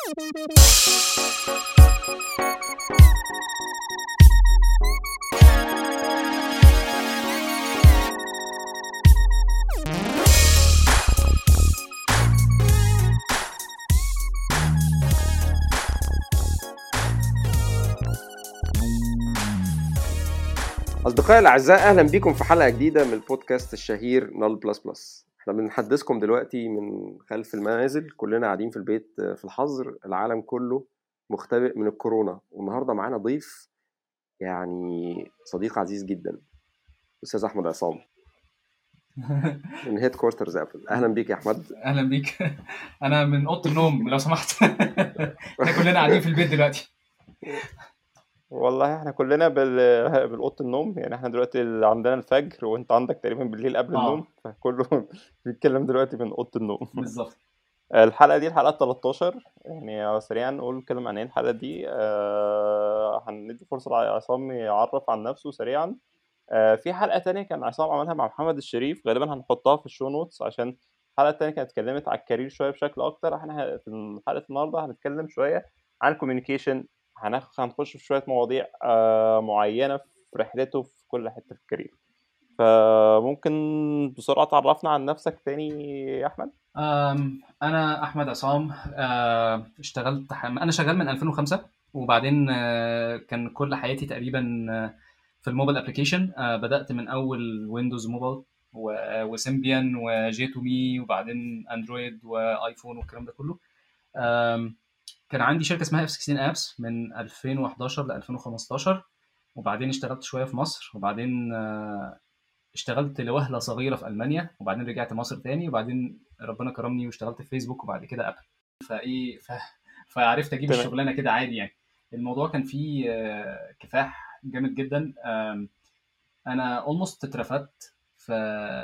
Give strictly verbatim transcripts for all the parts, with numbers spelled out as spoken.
أصدقائي الأعزاء، أهلا بكم في حلقة جديدة من البودكاست الشهير نال بلس بلس. احنا بنحدثكم دلوقتي من خلف المنازل، كلنا قاعدين في البيت في الحظر، العالم كله مختبئ من الكورونا. والنهاردة معانا ضيف، يعني صديق عزيز جدا، أستاذ أحمد عصام من هيد كوارترز أبل. أهلا بيك يا أحمد. اهلا بيك. انا من اوضه النوم لو سمحت. احنا كلنا قاعدين في البيت دلوقتي. والله احنا كلنا بال... بالأوضة النوم، يعني احنا دلوقتي اللي عندنا الفجر وانت عندك تقريبا بالليل قبل النوم، اه فكله بيتكلم دلوقتي من أوضة النوم. بالظبط. الحلقة دي الحلقة تلتاشر، يعني سريعا نقول نتكلم عن ايه الحلقة دي. آه، هندي فرصة لعصام يعرف عن نفسه سريعا. آه، في حلقة تانية كان عصام عملها مع محمد الشريف، غالبا هنحطها في الشو نوتس، عشان الحلقة التانية كانت اتكلمت على الكارير شوية بشكل أكتر. احنا في حلقة النهاردة هنتكلم شوية عن الكوميونيكيشن، هنخش في شوية مواضيع آه، معينة في رحلته في كل حتة في الكارير. فممكن بسرعة تعرفنا عن نفسك تاني يا أحمد؟ أم، انا احمد عصام. أه، اشتغلت ح- انا شغال من ألفين وخمسة، وبعدين أه، كان كل حياتي تقريبا أه، في الموبايل ابلكيشن. أه، بدات من اول ويندوز موبايل و- وسيمبيان وجي تو مي، وبعدين اندرويد وايفون والكلام ده كله. أم، كان عندي شركه اسمها اف ستة عشر ابس من ألفين وحداشر ل ألفين وخمستاشر، وبعدين اشتغلت شويه في مصر، وبعدين آه، اشتغلت لوهله صغيره في المانيا، وبعدين رجعت مصر تاني، وبعدين ربنا كرمني واشتغلت في فيسبوك، وبعد كده ابل. فايه ف... فعرفت اجيب تمام. الشغلانه كده عادي يعني. الموضوع كان فيه آه، كفاح جامد جدا. آم، انا اولموست اترفدت في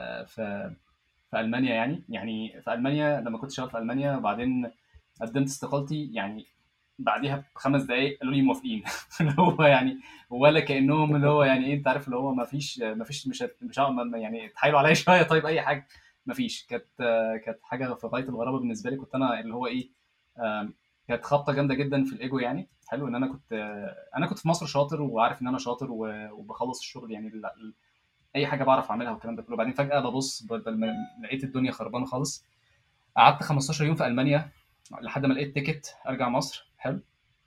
في في المانيا. يعني يعني في المانيا لما كنت شغال في المانيا، وبعدين قدمت استقالتي يعني بعديها بخمس دقايق قالوا لي موافقين. اللي هو يعني ولا كانهم اللي هو يعني ايه، انت عارف اللي هو ما فيش ما فيش مش هت- مش هعمل- يعني تحايلوا عليا شويه، طيب اي حاجه. ما فيش. كانت كانت حاجه في غايه الغرابه بالنسبه لي. كنت انا اللي هو ايه، آم، كانت خبطه جامده جدا في الايجو. يعني حلو ان انا كنت انا كنت في مصر شاطر، وعارف ان انا شاطر و- وبخلص الشغل يعني ال- ال- اي حاجه بعرف اعملها والكلام ده كله. بعدين فجاه ببص بدل ما لقيت الدنيا خربانه خالص. قعدت خمستاشر يوم في المانيا لحد ما لقيت تيكت ارجع مصر. حلو.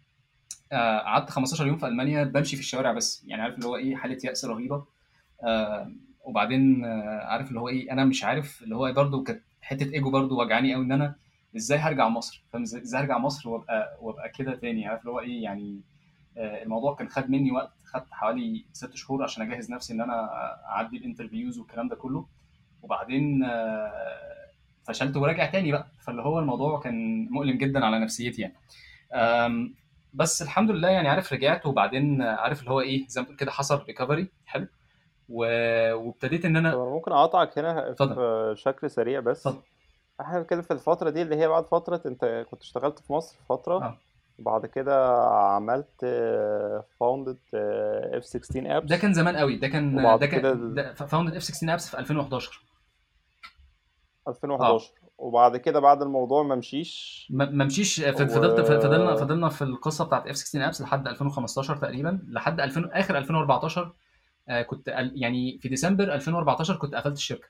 آه، قعدت خمستاشر يوم في المانيا بمشي في الشوارع بس، يعني عارف اللي هو ايه، حاله يأس رهيبه. آه، وبعدين آه، عارف اللي هو ايه، انا مش عارف اللي هو برضو كانت حته ايجو برضو وجعاني قوي، ان انا ازاي هرجع مصر، فاهم ازاي إزاي هرجع مصر وابقى وابقى كده تاني، عارف اللي هو ايه يعني. آه، الموضوع كان خد مني وقت، خد حوالي ست شهور عشان اجهز نفسي ان انا اعدي الانترفيوز والكلام ده كله. وبعدين آه، فشلت وراجع تاني بقى. فاللي هو الموضوع كان مؤلم جدا على نفسيتي يعني. آم، بس الحمد لله يعني، عارف رجعت، وبعدين آه، عارف اللي هو ايه، زي ما تقول كده حصل ريكفري. حلو. و- وابتديت ان طب انا. أنا ممكن أقاطعك هنا اتفضل في شكل سريع بس. اتفضل. احنا بنتكلم في الفترة دي اللي هي بعد فترة انت كنت اشتغلت في مصر فترة، اه وبعد كده عملت فاوندد اف ستاشر ده ابس، كان زمان قوي. ده كان وبعد ده كان كده ده فاوندد اف ستاشر ابس في ألفين وحداشر. اه ألفين وحداشر، وبعد كده بعد الموضوع ما مشيش ما ما مشيش. ف- فضلت ف- فضلنا و فضلنا في القصه بتاعت اف ستاشر ابس لحد ألفين وخمستاشر تقريبا، لحد ألفين اخر ألفين واربعتاشر. آه كنت ال- يعني في ديسمبر ألفين واربعتاشر كنت قفلت الشركه.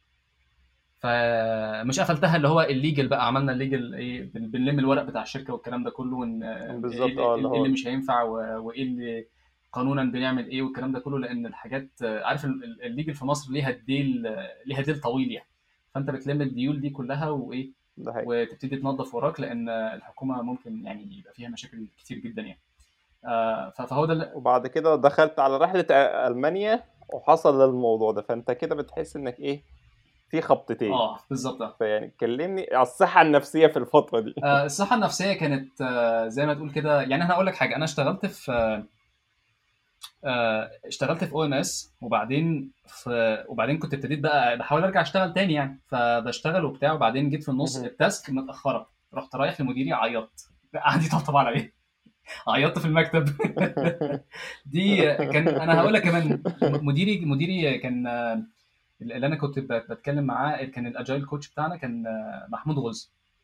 فمش قفلتها اللي هو الليجل بقى، عملنا الليجل ايه، بن- بنلم الورق بتاع الشركه والكلام ده كله، وان آه، ايه بالظبط. اللي, اه اللي إيه اللي هو مش هينفع و- وايه اللي قانونا بنعمل ايه والكلام ده كله. لان الحاجات آه، عارف ال- ال- الليجل في مصر ليها ديل آه، ليها ديل طويل يعني. فانت بتلم الديول دي كلها وايه، ده حقيقي. وتبتدي تنظف وراك، لان آه، الحكومه ممكن يعني يبقى فيها مشاكل كتير جدا يعني. آه، ف- فهو ده اللي- وبعد كده دخلت على رحلة أ- ألمانيا، وحصل الموضوع ده، فانت كده بتحس انك ايه، في خبطتين. اه بالظبط. آه. فيعني كلمني على الصحة النفسية في الفترة دي. آه، الصحه النفسيه كانت آه، زي ما تقول كده يعني. انا هقول لك حاجه، انا اشتغلت في آه، اشتغلت في او ام اس، وبعدين في وبعدين كنت ابتديت بقى بحاول ارجع اشتغل تاني يعني، فبشتغل وبتاع، وبعدين جيت في النص مهم. التاسك متاخره، رحت رايح لمديري عيطت. قعد يطبطب عليا. عيطت في المكتب. دي كان انا هقول لك كمان، مديري مديري كان آه، اللي انا كنت ب- بتكلم معاه، كان الاجايل كوتش بتاعنا كان آه، محمود غز.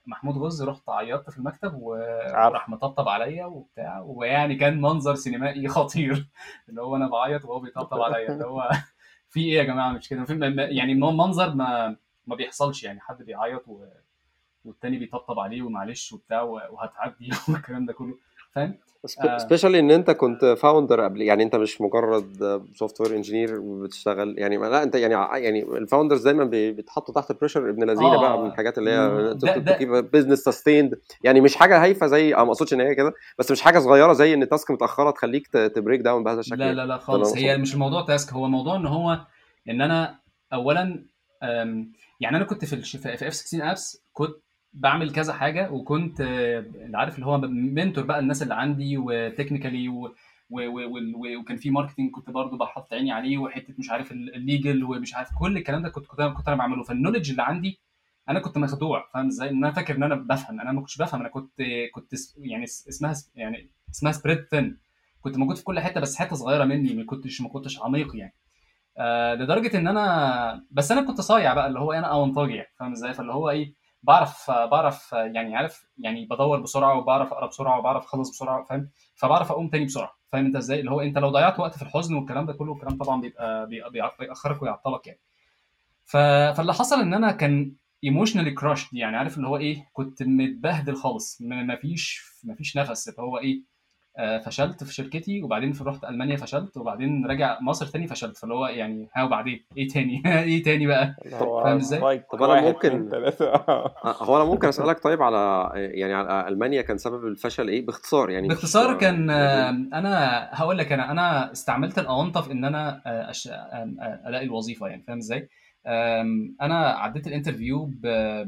محمود غز، رحت عيطت في المكتب و- عارف. وراح مطبطب عليا وبتاع، ويعني كان منظر سينمائي خطير اللي هو انا بعيط وهو بيطبطب عليا، اللي هو في ايه يا جماعه؟ مش كده، في م- م- يعني منظر ما ما بيحصلش، يعني حد بيعيط و... والتاني بيطبطب عليه ومعلش وبتاع و- وهتعدي والكلام ده كله، فاهم؟ آه سبيشالي ان انت كنت فاوندر قبل، يعني انت مش مجرد سوفت وير انجينير بتشتغل، يعني ما- لا انت يعني ع- يعني الفاوندرز دايما بي- بيتحطوا تحت بريشر ابن لذينه بقى، من اه الحاجات اللي م- هي ده تو ده كيب بزنس سستيند، يعني مش حاجه هايفه زي، او ما اقصدش ان هي كده، بس مش حاجه صغيره زي ان تاسك متاخره تخليك تبريك داون بهذا الشكل لا يعني. لا لا ده اللي انا خالص، هي اقصده. مش الموضوع تاسك، هو موضوع ان هو ان انا اولا، أم، يعني انا كنت في الش- في اف ستة عشر ابس كنت بعمل كذا حاجه، وكنت آه، اللي عارف اللي هو منتور بقى الناس اللي عندي وتكنيكالي و و- و- و- و- وكان في ماركتنج كنت برضو بحط عيني عليه، وحته مش عارف الليجل ومش عارف كل الكلام ده كنت كنت انا كنت انا بعمله، فالنولج اللي عندي انا كنت مخدوع، فاهم ازاي؟ ان انا فاكر ان انا بفهم، انا ما كنتش بفهم، انا كنت كنت س- يعني اس- اسمها س- يعني اسمها سبريد ثين، كنت موجود في كل حته بس حته صغيره مني، ما كنتش ما كنتش عميق يعني. آه لدرجه ان انا بس انا كنت صايع بقى اللي هو انا اونطاجي يعني، فاهم ازاي؟ فاللي هو ايه، بعرف بعرف يعني عارف يعني بدور بسرعه وبعرف اقرا بسرعه وبعرف اخلص بسرعه، فاهم؟ فبعرف اقوم تاني بسرعه، فاهم انت ازاي؟ اللي هو انت لو ضيعت وقت في الحزن والكلام ده كله، الكلام طبعا بيبقى بيبقى بيبقى- بيأخرك ويعطلك يعني. ف... فاللي حصل ان انا كان ايموشنالي كراشد، يعني عارف اللي هو ايه، كنت متبهدل خالص، م- مفيش مفيش نفس، اللي هو ايه، آه، فشلت في شركتي، وبعدين في رحت المانيا فشلت، وبعدين راجع مصر تاني فشلت، فاللي هو يعني ها وبعدين ايه تاني؟ ايه تاني بقى؟ اللي طب فاهم هو ازاي؟ سترايك طب انا واحد اتنين ممكن تلاتة. آه، هو انا ممكن اسالك طيب على، يعني على المانيا كان سبب الفشل ايه باختصار، يعني مش باختصار آه، كان من آه، غير. انا هقول لك، انا انا استعملت الاونطه في ان انا آه، أش... آه، آه، الاقي الوظيفه يعني، فاهم ازاي؟ آم، انا عديت الانترفيو ب...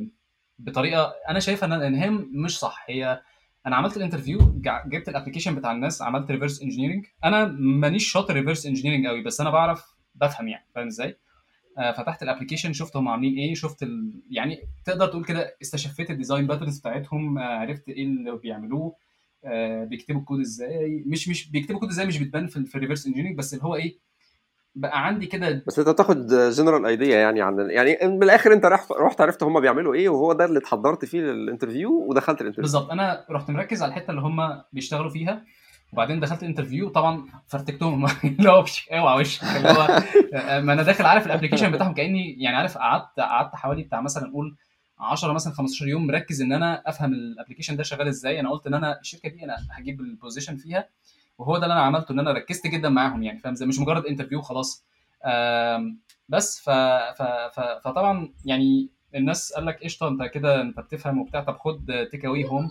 بطريقه انا شايفها ان إن هي مش صح. هي انا عملت الانترفيو، جع- جبت الابلكيشن بتاع الناس، عملت ريفرس انجينيرنج، انا مانيش شاطر ريفرس انجينيرنج قوي، بس انا بعرف بفهم يعني، فاهم ازاي؟ آه، فتحت الابلكيشن، شفت هم عاملين ايه، شفت ال... يعني تقدر تقول كده استشفيت الديزاين باترنز بتاعتهم، آه، عرفت ايه اللي بيعملوه، آه، بيكتبوا الكود ازاي، مش مش بيكتبوا كود ازاي، مش بتبان في, ال- في الريفرس انجينيرنج، بس اللي هو ايه، بقى عندي كده. بس انت بتاخد جنرال ايديا يعني عن، يعني من الاخر انت رحت رحت عرفت هم بيعملوا ايه، وهو ده اللي اتحضرت فيه للانترفيو ودخلت الانترفيو. بالظبط، انا رحت مركز على الحته اللي هم بيشتغلوا فيها، وبعدين دخلت الانترفيو طبعا فرتكتهم اللي هو وش اوعى وشك، اللي هو آه، ما انا داخل عارف الابلكيشن بتاعهم كاني يعني عارف، قعدت قعدت حوالي بتاع مثلا نقول عشرة مثلا خمستاشر يوم مركز ان انا افهم الابلكيشن ده شغال ازاي. انا قلت ان انا الشركه دي انا هجيب البوزيشن فيها، وهو ده اللي انا عملته، ان انا ركزت جدا معاهم يعني، فاهم زي مش مجرد انترفيو خلاص. آم، بس ف... ف... ف... فطبعا يعني الناس قال لك قشطه انت كده انت بتفهم وبتاع، طب خد تيك اواي هوم.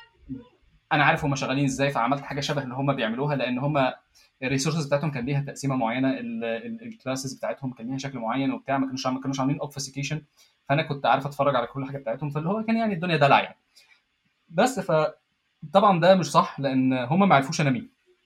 انا عارف هم شغالين ازاي، فعملت حاجه شبه اللي هم بيعملوها، لان هم الريسورسز بتاعتهم كان ليها تقسيمه معينه، الكلاسز بتاعتهم كان ليها شكل معين وبتاع، ما كانوش عم- ما كانوش عاملين اوبفيسيكيشن، فانا كنت عارف اتفرج على كل حاجه بتاعتهم، فاللي هو كان يعني الدنيا دلع يعني. بس فطبعا ده مش صح، لان هم ما عرفوش انا مين.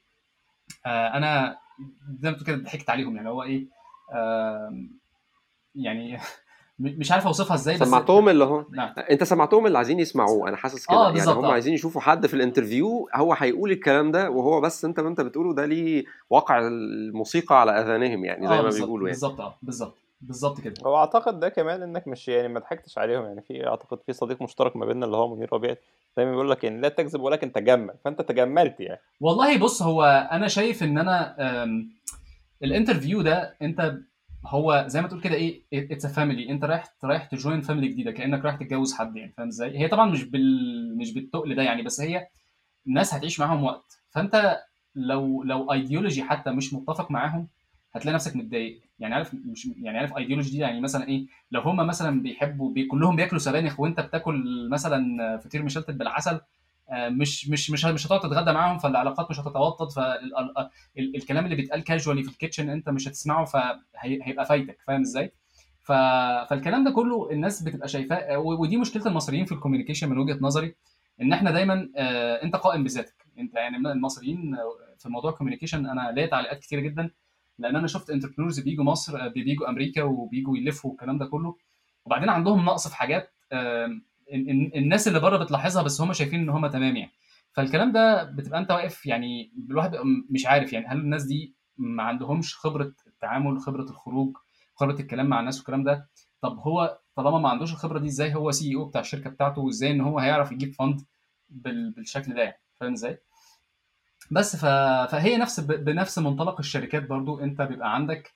آه انا زي ما تقول كده ضحكت عليهم، يعني هو ايه، آه يعني مش عارف اوصفها ازاي بس. سمعتهم اللي هو، نعم. انت سمعتهم اللي عايزين يسمعوه، انا حاسس كده اه يعني بالظبط هم اه. عايزين يشوفوا حد في الانترفيو هو هيقول الكلام ده، وهو بس انت ما انت بتقوله ده ليه واقع الموسيقى على اذانهم، يعني زي اه ما بالظبط بيقولوا يعني. بالظبط اه بالظبط بالظبط كده. هو اعتقد ده كمان انك مش يعني ما ضحكتش عليهم، يعني في اعتقد في صديق مشترك ما بيننا اللي هو منير ربيع دايما بيقول لك ان لا تكذب ولكن تجمل، فانت تجملت يعني. والله بص، هو انا شايف ان انا أم، الانترفيو ده انت هو زي ما تقول كده ايه، اتس ا فاميلي، انت رايح رايح تجوين فاميلي جديده، كانك رايح تتجوز حد يعني، فاهم ازاي؟ هي طبعا مش بال مش بالتقل ده يعني، بس هي الناس هتعيش معاهم وقت، فانت لو لو ايديولوجي حتى مش متفق معاهم هتلاقي نفسك متضايق يعني، عارف مش يعني عارف ايديولوجي دي يعني مثلا ايه، لو هم مثلا بيحبوا بي كلهم بياكلوا سبانخ وانت بتاكل مثلا فطير مشلتت بالعسل، آه، مش مش مش مش هتقعد تتغدى معاهم، فالعلاقات مش هتتوطد، فالكلام اللي بيتقال كاجوالي في الكيتشن انت مش هتسمعه، فهيبقى فايتك، فاهم ازاي؟ ف... فالكلام ده كله الناس بتبقى شايفاه، و- ودي مشكله المصريين في الكوميونيكيشن من وجهه نظري، ان احنا دايما آه، انت قائم بذاتك انت، يعني المصريين آه، في موضوع الكوميونيكيشن انا ليا تعليقات كتيره جدا، لان انا شفت انتربرينورز بيجوا مصر، آه، بيجوا امريكا وبيجوا يلفوا والكلام ده كله، وبعدين عندهم نقص في حاجات، آه، ال- ال- الناس اللي بره بتلاحظها، بس هم شايفين ان هم تمام يعني. فالكلام ده بتبقى انت واقف يعني، الواحد بيبقى م- مش عارف يعني، هل الناس دي ما عندهمش خبره التعامل، خبره الخروج، خبره الكلام مع الناس والكلام ده؟ طب هو طالما ما عندوش الخبره دي ازاي هو سي او بتاع الشركه بتاعته، وازاي ان هو هيعرف يجيب فند بال... بالشكل ده يعني. فاهم ازاي؟ بس ف... فهي نفس ب... بنفس منطلق الشركات برضو، انت بيبقى عندك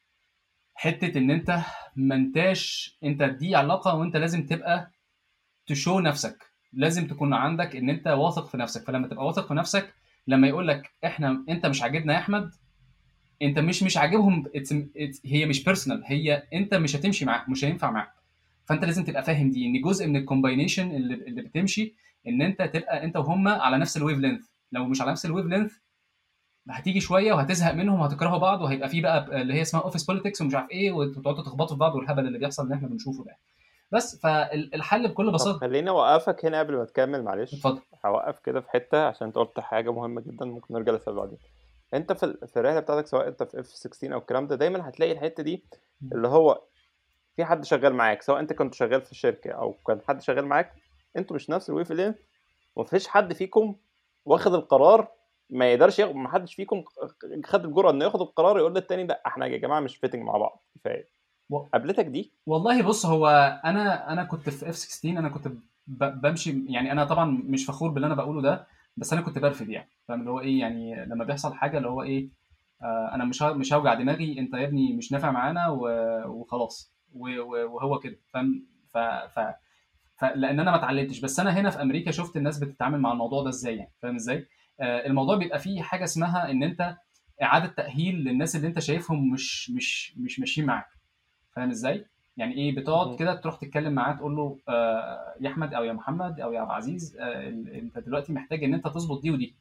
حته ان انت ما انتاش انت دي علاقه، وانت لازم تبقى تشو نفسك، لازم تكون عندك ان انت واثق في نفسك. فلما تبقى واثق في نفسك، لما يقول لك احنا انت مش عاجبنا يا احمد، انت مش مش عاجبهم، it's, it's, هي مش بيرسونال، هي انت مش هتمشي معاك، مش هينفع معاك. فانت لازم تبقى فاهم دي، ان جزء من الكومباينيشن اللي, اللي بتمشي ان انت تبقى انت وهم على نفس الويف لينث. لو مش على نفس الويف لينث هتيجي شويه وهتزهق منهم وهتكرهوا بعض، وهيبقى في بقى اللي هي اسمها اوفيس بوليتكس ومش عارف ايه، وتقعدوا تخبطوا في بعض، والهبل اللي بيحصل اللي احنا بنشوفه ده. بس فالحل بكل طب بساطه. خليني اوقفك هنا قبل ما تكمل، معلش اتفضل. هوقف كده في حته عشان انت قلت حاجه مهمه جدا، ممكن نرجع لسه بعدين. انت في ال- في الرحله بتاعتك، سواء انت في اف ستاشر او الكلام ده، دايما هتلاقي الحته دي اللي هو في حد شغال معاك، سواء انت كنت شغال في الشركه او كان حد شغال معاك، انتوا مش نفس الويف لين، ومفيش حد فيكم واخد القرار، ما يقدرش ياخد، ما حدش فيكم خد الجرأة انه ياخد القرار يقول للتاني لا احنا يا جماعه مش فيتنج مع بعض كفايه. و... قابلتك دي؟ والله بص، هو انا انا كنت في اف ستاشر، انا كنت ب... بمشي يعني، انا طبعا مش فخور باللي انا بقوله ده، بس انا كنت برفض يعني. فاهم اللي هو ايه يعني، لما بيحصل حاجه اللي هو ايه، آه انا مش ه- مش هوجع دماغي، انت يا ابني مش نافع معانا و... وخلاص و... و... وهو كده. فاهم؟ ف... ف... ف... لان انا ما اتعلمتش. بس انا هنا في امريكا شفت الناس بتتعامل مع الموضوع ده ازاي يعني. فاهم ازاي؟ آه الموضوع بيبقى فيه حاجه اسمها ان انت اعاده تاهيل للناس اللي انت شايفهم مش مش مش ماشيين معاك. فاهم ازاي؟ يعني ايه، بتقعد مهم. كده تروح تتكلم معاه تقول له آه يا احمد او يا محمد او يا عبد العزيز، آه ال- انت دلوقتي محتاج ان انت تظبط دي ودي،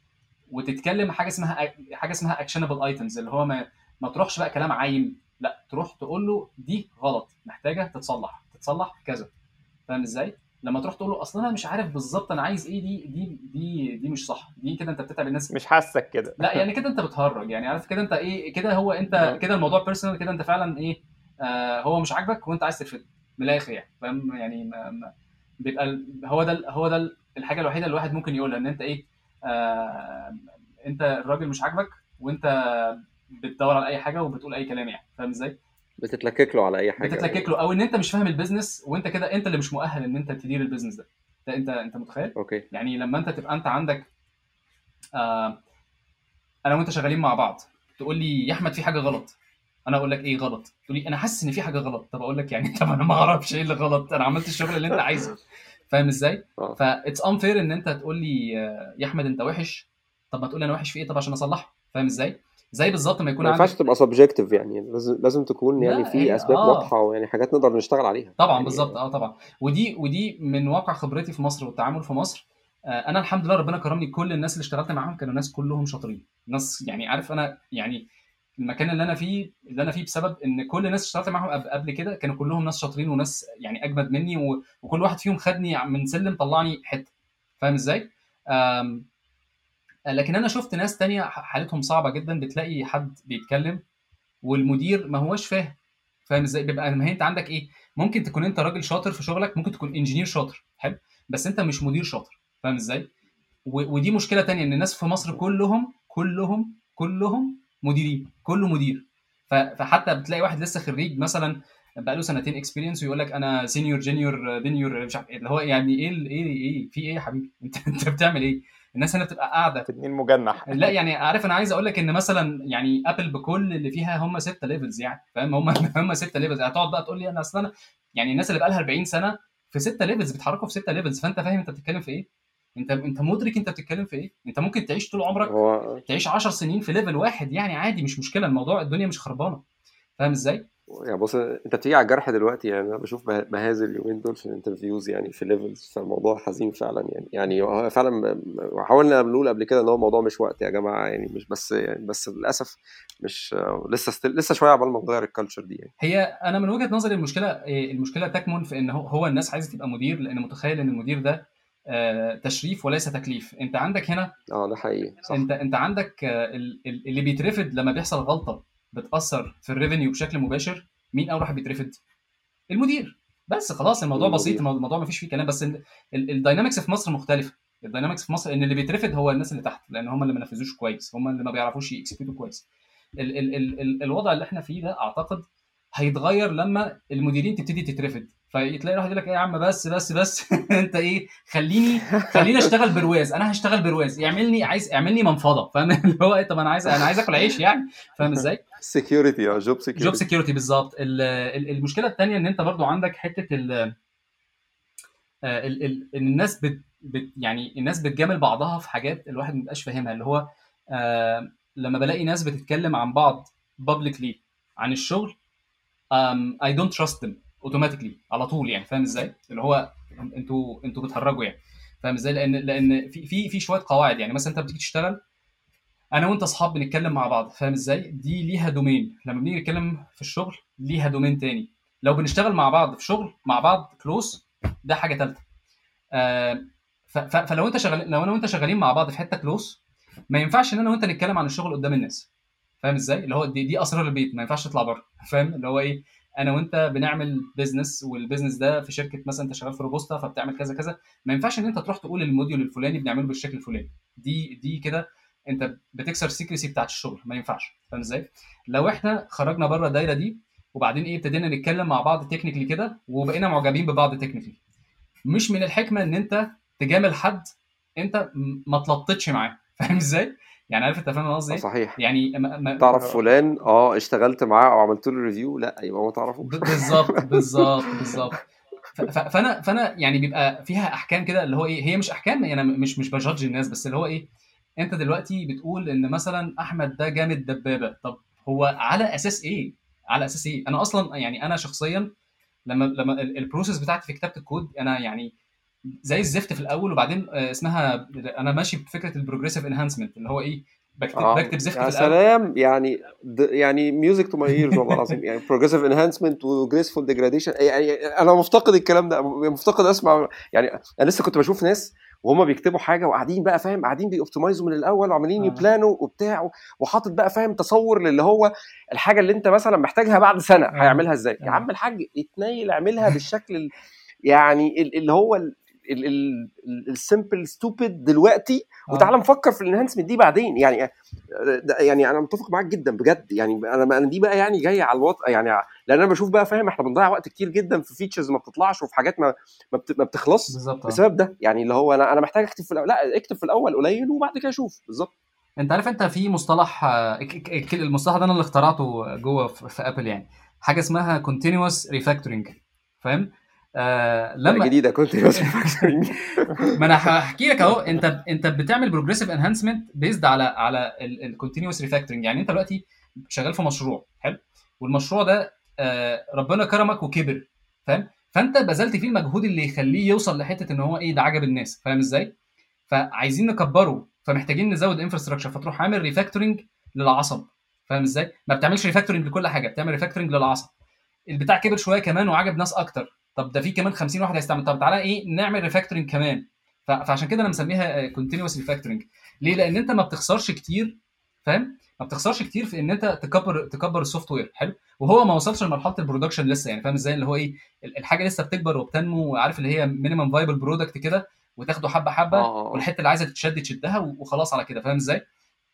وتتكلم حاجه اسمها حاجه اسمها اكشنبل ايتمز، اللي هو ما ما تروحش بقى كلام عايم، لا تروح تقول له دي غلط محتاجه تتصلح، تتصلح كذا. فاهم ازاي؟ لما تروح تقول له اصلا انا مش عارف بالظبط انا عايز ايه، دي دي دي دي مش صح، دي كده انت بتتعب الناس. مش حاسك كده. لا يعني كده انت بتهرج يعني، عارف كده انت ايه كده، هو انت اه. كده الموضوع بيرسونال كده، انت فعلا ايه، آه هو مش عاجبك وانت عايز ترفضه من الاخر يعني. فاهم يعني؟ ما ما بيبقى ال- هو ده ال- هو ده ال- الحاجه الوحيده اللي الواحد ممكن يقولها، ان انت ايه، آه انت الراجل مش عاجبك وانت بتدور على اي حاجه وبتقول اي كلام يعني. فاهم ازاي؟ بتتلكك له على اي حاجه بتتلكك له، او ان انت مش فاهم البيزنس، وانت كده انت اللي مش مؤهل ان انت تدير البيزنس ده. ده انت انت متخيل اوكي. يعني لما انت تبقى انت عندك، آه انا وانت شغالين مع بعض، تقول لي يا احمد في حاجه غلط، انا اقول لك ايه غلط، تقول لي انا حاسس ان في حاجه غلط، طب اقول لك يعني طب انا ما اعرفش ايه اللي غلط، انا عملت الشغل اللي انت عايزه. فاهم ازاي؟ اه فاتس انفير ان انت تقول لي آه، يا احمد انت وحش، طب ما تقول لي انا وحش في ايه طب عشان اصلحه. فاهم ازاي؟ زي بالظبط ما يكون ما ينفعش عندك. تبقى سبجكتيف يعني، لازم لازم تكون يعني لا في هي اسباب اه واضحه، ويعني حاجات نقدر نشتغل عليها طبعا بالظبط، يعني. اه طبعا. ودي ودي من واقع خبرتي في مصر والتعامل في مصر. آه، انا الحمد لله ربنا كرمني، كل الناس اللي اشتغلت معاهم كانوا ناس كلهم شاطرين، ناس يعني عارف انا يعني المكان اللي انا فيه اللي انا فيه بسبب ان كل الناس اشتغلت معاهم قبل قبل كده كانوا كلهم ناس شاطرين وناس يعني اجمد مني، و- وكل واحد فيهم خدني من سلم طلعني حته. فاهم ازاي؟ آم، لكن انا شفت ناس تانية ح- حالتهم صعبه جدا، بتلاقي حد بيتكلم والمدير ما هوش فاهم. فاهم ازاي؟ بيبقى ما هي انت عندك ايه، ممكن تكون انت راجل شاطر في شغلك، ممكن تكون انجينير شاطر حلو، بس انت مش مدير شاطر. فاهم ازاي؟ و- ودي مشكله تانية، ان الناس في مصر كلهم كلهم كلهم مديرين، كله مدير. ف- فحتى بتلاقي واحد لسه خريج مثلا بقى له سنتين اكسبيرينس ويقول لك انا سينيور جونيور بينيور مش عارف ايه، اللي هو يعني ايه ال- ايه ايه في ايه يا حبيبي انت انت بتعمل ايه؟ الناس هنا بتبقى قاعده. تنين مجنح. لا يعني عارف، انا عايز اقول لك ان مثلا يعني ابل بكل اللي فيها هم ستة ليفلز يعني. فاهم؟ هم هم ستة ليفلز، هتقعد بقى تقول لي انا اصل انا يعني الناس اللي بقى لها أربعين سنه في ستة ليفلز بيتحركوا في ستة ليفلز، فانت فاهم انت بتتكلم في ايه؟ انت انت مدرك انت بتتكلم في ايه؟ انت ممكن تعيش طول عمرك، هو تعيش عشر سنين في ليفل واحد يعني عادي، مش مشكله، الموضوع الدنيا مش خربانه. فاهم ازاي؟ يعني بص، انت بتيجي على الجرح دلوقتي يعني. انا بشوف مه- مهازل اليومين دول في الانترفيوز يعني في ليفلز، فالموضوع حزين فعلا يعني. يعني هو فعلا م- حاولنا نقول قبل كده ان هو الموضوع مش وقت يا جماعه يعني، مش بس يعني، بس للاسف مش لسه ستيل لسه شويه عقبال ما نغير الكالتشر دي يعني. هي انا من وجهه نظري المشكله إيه، المشكله تكمن في ان هو هو الناس عايزه تبقى مدير، لان متخيل ان المدير ده آه، تشريف وليس تكليف. انت عندك هنا، اه ده حقيقي صح. انت انت عندك آه، ال- ال- اللي بيترفد لما بيحصل غلطه بتاثر في الريفينيو بشكل مباشر. مين اول واحد بيترفد؟ المدير. بس خلاص الموضوع بسيط، المدير. الموضوع ما فيش فيه كلام. بس ال- ال- الداينامكس في مصر مختلفه. الداينامكس في مصر ان اللي بيترفد هو الناس اللي تحت، لان هم اللي ما نفذوش كويس، هم اللي ما بيعرفوش يكسكيوتوا كويس. ال ال ال ال الوضع اللي احنا فيه ده اعتقد هيتغير لما المديرين تبتدي تترفد، فتلاقي واحد يقول لك ايه يا عم بس بس بس انت ايه، خليني خليني اشتغل برواز، انا هشتغل برواز، يعملني عايز اعملني منفضه، فاهم اللي هو ايه، طب انا عايز انا عايز اكل عيش يعني، فاهم ازاي؟ سكيورتي اه جوب جوب سكيورتي. سكيورتي بالظبط. ال- ال- المشكله الثانيه ان انت برضو عندك حته ال ال ال ان الناس بت بت يعني الناس بتجامل بعضها في حاجات الواحد ما بيبقاش فاهمها، اللي هو آه لما بلاقي ناس بتتكلم عن بعض publicly عن الشغل، um, I don't trust them automatically على طول يعني، فاهم ازاي؟ اللي هو انتوا انتوا بتهرجوا يعني، فاهم ازاي؟ لان لان في في في شويه قواعد يعني، مثلا انت بتيجي تشتغل انا وانت اصحاب بنتكلم مع بعض، فاهم ازاي؟ دي ليها دومين، لما بنيجي نتكلم في الشغل ليها دومين تاني، لو بنشتغل مع بعض في شغل مع بعض كلوز ده حاجه ثالثه. آه ف- ف- فلو انت شغال لو انا وانت شغالين مع بعض في حته كلوز، ما ينفعش ان انا وانت نتكلم عن الشغل قدام الناس، فاهم ازاي؟ اللي هو دي, دي اسرار البيت، ما ينفعش تطلع بره، فاهم اللي هو ايه، انا وانت بنعمل بيزنس، والبيزنس ده في شركه مثلا، انت شغال في روبوستا فبتعمل كذا كذا، ما ينفعش ان انت تروح تقول الموديول الفلاني بنعمله بالشكل الفلاني، دي دي كده انت بتكسر السيكريسي بتاعت الشغل، ما ينفعش، فاهم ازاي؟ لو احنا خرجنا بره الدايره دي وبعدين ايه ابتدينا نتكلم مع بعض تكنيكلي كده وبقينا معجبين ببعض تكنيكلي، مش من الحكمه ان انت تجامل حد انت م- ما تلطتش معاه، فاهم ازاي؟ يعني عارف انت فاهم أنا قصدي اه ايه؟ صحيح. يعني ما ما تعرف فلان اه اشتغلت معاه او عملت له ريفيو، لا يبقى ما تعرفوش. ب- بالظبط بالظبط بالظبط. ف- ف- فانا فانا يعني بيبقى فيها احكام كده، اللي هو ايه، هي مش احكام يعني، انا مش مش بجادج الناس، بس اللي هو ايه، انت دلوقتي بتقول ان مثلا احمد ده جامد دبابه، طب هو على اساس ايه؟ على اساس ايه؟ انا اصلا يعني انا شخصيا لما لما ال- البروسيس بتاعتي في كتابه الكود انا يعني زي الزفت في الاول، وبعدين آه، اسمها، انا ماشي بفكره البروجريسيف انهانسمنت، اللي هو ايه، بكتب اه بكتب زفت يا في الاول. سلام، يعني د... يعني ميوزك تو ماي ايرز والله العظيم، يعني بروجريسيف انهانسمنت وجريسفول ديجراديشن، يعني انا مفتقد الكلام ده، مفتقد اسمع يعني. انا لسه كنت بشوف ناس وهم بيكتبوا حاجه وقاعدين بقى فاهم، قاعدين بيوبتمايزوا من الاول وعمالين اه يبلانوا وبتاع، وحاطط بقى فاهم تصور للي هو الحاجه اللي انت مثلا محتاجها بعد سنه اه هيعملها ازاي. يا اه عم الحاج اتنيل اعملها بالشكل ال... يعني ال- اللي هو السمبل ستوبid دلوقتي، وتعال اه نفكر في الانهانسمنت دي بعدين يعني. ده يعني انا متفق معاك جدا بجد، يعني انا انا دي بقى يعني جايه على الوضع يعني، لان انا بشوف بقى فاهم احنا بنضيع وقت كتير جدا في فيتشرز ما بتطلعش وفي حاجات ما ما, بت... ما بتخلص بالظبط. اه بسبب ده، يعني اللي هو انا انا محتاج اكتب في الاول، لا اكتب في الاول قليل وبعد كده اشوف بالظبط. انت عارف انت في مصطلح آه، ك- ك- ك- المصطلح ده انا اللي اخترعته جوه في في ابل يعني، حاجه اسمها continuous refactoring، فاهم؟ آه لا لما جديده كنت بس فاكرين. ما انا هحكي لك اهو، انت انت بتعمل بروجريسيف انهانسمنت بيزد على على الكونتينوس ريفاكتورنج، يعني انت دلوقتي شغال في مشروع حلو، والمشروع ده آه ربنا كرمك وكبر، فاهم؟ فانت بذلت فيه المجهود اللي يخليه يوصل لحته ان هو ايه، ده عجب الناس، فاهم ازاي؟ فعايزين نكبره، فمحتاجين نزود انفراستراكشر، فتروح عامل ريفاكتورنج للعصب، فاهم ازاي؟ ما بتعملش ريفاكتورنج لكل حاجه، بتعمل ريفاكتورنج للعصب. البتاع كبر شويه كمان وعجب ناس اكتر، طب ده في كمان خمسين واحد هيستعمل، طب تعالى ايه نعمل ريفاكتورنج كمان. ف- فعشان كده انا مسميها كونتينوس ريفاكتورنج. ليه؟ لان انت ما بتخسرش كتير، فاهم؟ ما بتخسرش كتير في ان انت تكبر تكبر السوفت وير حلو، وهو ما وصلش لمرحله البرودكشن لسه يعني، فاهم ازاي؟ اللي هو ايه، ال- الحاجه لسه بتكبر وبتنمو، وعارف اللي هي مينيمم فايبل برودكت كده، وتاخده حبه اه حبه، اه اه والحته اللي عايزه تتشد تشدها وخلاص على كده، فاهم ازاي؟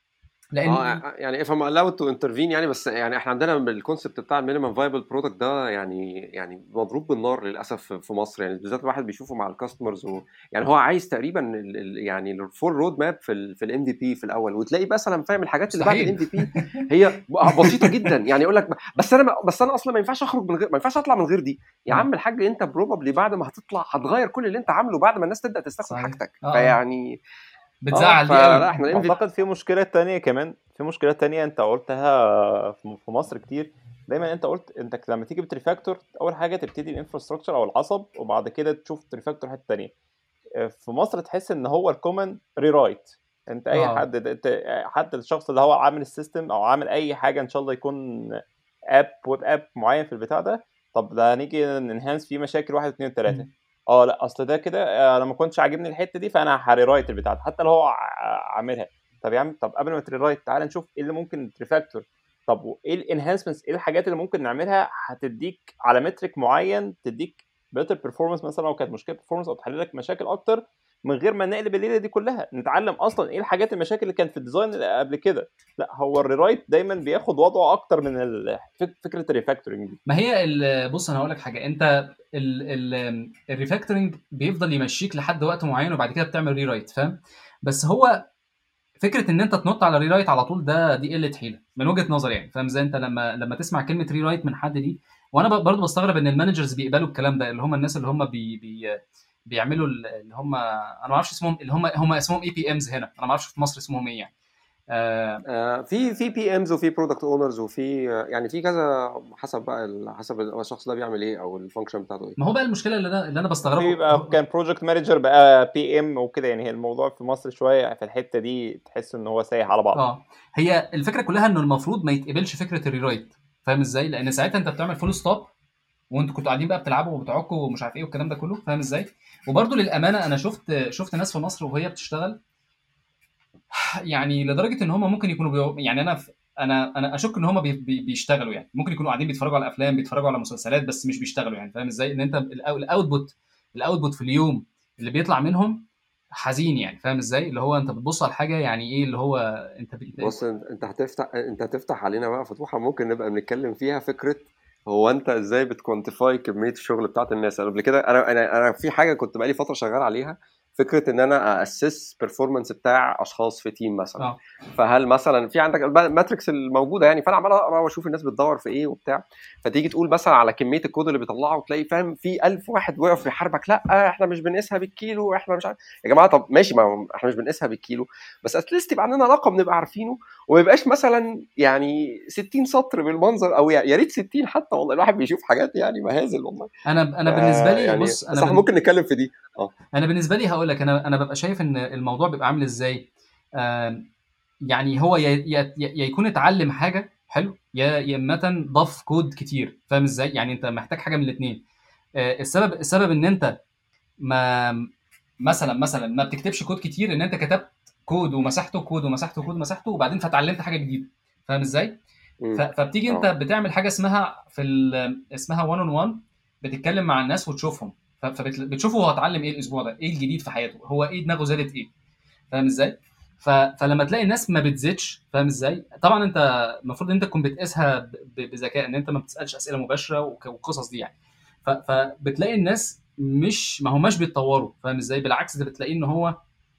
اه لان يعني if I'm allowed to intervene يعني، بس يعني احنا عندنا الكونسبت بتاع المينيمم فايبل برودكت ده يعني يعني مضروب بالنار للاسف في مصر، يعني بالذات الواحد بيشوفه مع الكاستمرز و... يعني هو عايز تقريبا ال... ال... يعني الفول رود ماب في ال في الام في بي في الاول، وتلاقي مثلا فاهم الحاجات اللي بعد الام مستحيل. في بي هي بسيطه جدا، يعني يقول لك بس انا بس انا اصلا ما ينفعش اخرج من غير، ما ينفعش اطلع من غير دي. يا اه عم الحاج انت بروبابلي بعد ما هتطلع هتغير كل اللي انت عامله بعد ما الناس تبدا تستخدم صحيح. حاجتك، اه اه فيعني اه بتزعل دي فلا قوي. احنا الام في بي. اعتقد في مشكله تانية كمان، في مشكله تانية انت قلتها في في مصر كتير. دايما انت قلت انت لما تيجي بتريفاكتور اول حاجه تبتدي الانفراستراكشر او العصب، وبعد كده تشوف تريفاكتور حته تانية. في مصر تحس ان هو الكومن ريرايت. انت اي اه حد انت حتى الشخص اللي هو عامل السيستم او عامل اي حاجه ان شاء الله يكون اب ويب اب معين في البتاع ده، طب ده هنيجي ننهانس فيه مشاكل واحد اتنين تلاته. مم. اه لا اصل ده كده آه، انا ما كنتش عاجبني الحته دي فانا هريرايت البتاع ده حتى لو هو ع- عاملها. طب يا عم طب قبل ما تريرايت تعال نشوف ايه اللي ممكن تريفاكتور. طب وايه الانهانسمنتس، ايه الحاجات اللي ممكن نعملها هتديك على مترك معين تديك بيتر بيرفورمانس، مثلا لو كانت مشكله بيرفورمانس او تحل لك مشاكل اكتر من غير ما نقلب الليله دي كلها نتعلم اصلا ايه الحاجات المشاكل اللي كانت في الديزاين اللي قبل كده. لا هو الريرايت دايما بياخد وضعه اكتر من ال- فك- فكره الريفاكتورنج دي. ما هي ال- بص انا هقول لك حاجه، انت الريفاكتورنج بيفضل يمشيك لحد وقت معين وبعد كده بتعمل ري رايت، فاهم؟ بس هو فكره ان انت تنط على ري رايت على طول ده دي قله حيله من وجهه نظري يعني، فاهم؟ زي انت لما لما تسمع كلمه ري رايت من حد دي، وانا ب- برضو بستغرب ان المانجرز بيقبلوا الكلام ده، اللي هم الناس اللي هم بي بي بيعملوا ال- اللي هم انا ما اعرفش اسمهم، اللي هم هم اسمهم اي بي امز هنا، انا ما اعرفش في مصر اسمهم ايه يعني. آه آه، في في بي امز وفي برودكت اونرز وفي آه، يعني في كذا، حسب بقى ال- حسب الشخص ده بيعمل ايه او الفانكشن بتاعته ايه. ما هو بقى المشكله اللي انا اللي انا وفي بستغربه بقى هو- كان بروجكت مانجر بقى بي ام وكده، يعني هي الموضوع في مصر شويه في الحته دي تحس ان هو سايح على بعض. اه هي الفكره كلها انه المفروض ما يتقبلش فكره الريرايت، فاهم ازاي؟ لان ساعتها انت بتعمل فول ستوب وانتوا كنتوا قاعدين بقى بتلعبوا وبتعكوا ومش عارف ايه والكلام ده كله، فاهم ازاي؟ وبرده للامانه انا شفت شفت ناس في مصر وهي بتشتغل يعني لدرجه ان هم ممكن يكونوا بيو... يعني انا ف... انا انا اشك ان هم بي... بي... بيشتغلوا يعني، ممكن يكونوا قاعدين بيتفرجوا على افلام بيتفرجوا على مسلسلات بس مش بيشتغلوا يعني، فاهم ازاي؟ ان انت الاوتبوت الاوتبوت في اليوم اللي بيطلع منهم حزين يعني، فاهم ازاي؟ اللي هو انت بتبص على حاجه يعني ايه اللي هو انت بت... بص انت انت هتفتح انت هتفتح علينا بقى فتوحه ممكن نبقى بنتكلم فيها، فكره هو انت ازاي بتكوانتيفاي كميه الشغل بتاعت الناس. انا قبل كده انا انا انا في حاجه كنت بقالي فتره شغال عليها، فكره ان انا اسس بيرفورمانس بتاع اشخاص في تيم مثلا. اه فهل مثلا في عندك الماتريكس الموجوده يعني، فانا عمال اقرا واشوف الناس بتدور في ايه وبتاع، فتيجي تقول مثلا على كميه الكود اللي بيطلعه وتلاقي فاهم في ألف واحد وقف يحاربك، لا احنا مش بنقيسها بالكيلو، احنا مش عارف. يا جماعه طب ماشي، ما هو احنا مش بنقيسها بالكيلو، بس اتليست يبقى عندنا رقم نبقى عارفينه، وما يبقاش مثلا يعني ستين سطر بالمنظر، او يا ريت ستين حتى، والله الواحد بيشوف حاجات يعني مهازل والله. انا ف- انا بالنسبه لي يعني بص انا بس احنا بن... ممكن نتكلم في دي. اه انا بالنسبه لي هقول لك، انا انا ببقى شايف ان الموضوع بيبقى عامل ازاي. آم، يعني هو يا يا يا يكون اتعلم حاجه حلو، يا يا اما ضاف كود كتير، فاهم ازاي؟ يعني انت محتاج حاجه من الاثنين. السبب السبب ان انت ما مثلا مثلا ما بتكتبش كود كتير، ان انت كتبت كود ومسحته كود ومسحته كود ومسحته وبعدين فتعلمت حاجه جديده، فاهم ازاي؟ ف- امم فبتيجي انت اه بتعمل حاجه اسمها في ال- اسمها وان اون وان، بتتكلم مع الناس وتشوفهم، فبتشوفه هو اتعلم ايه الاسبوع ده، ايه الجديد في حياته، هو ايه دماغه زادت ايه، فاهم ازاي؟ ف... فلما تلاقي الناس ما بتزيدش، فاهم ازاي؟ طبعا انت المفروض ان انت تكون بتقيسها ب... ب- بذكاء، ان انت ما بتسالش اسئله مباشره وك- والقصص دي يعني. ف... فبتلاقي الناس مش ما هماش بيتطوروا، فاهم ازاي؟ بالعكس ده بتلاقيه ان هو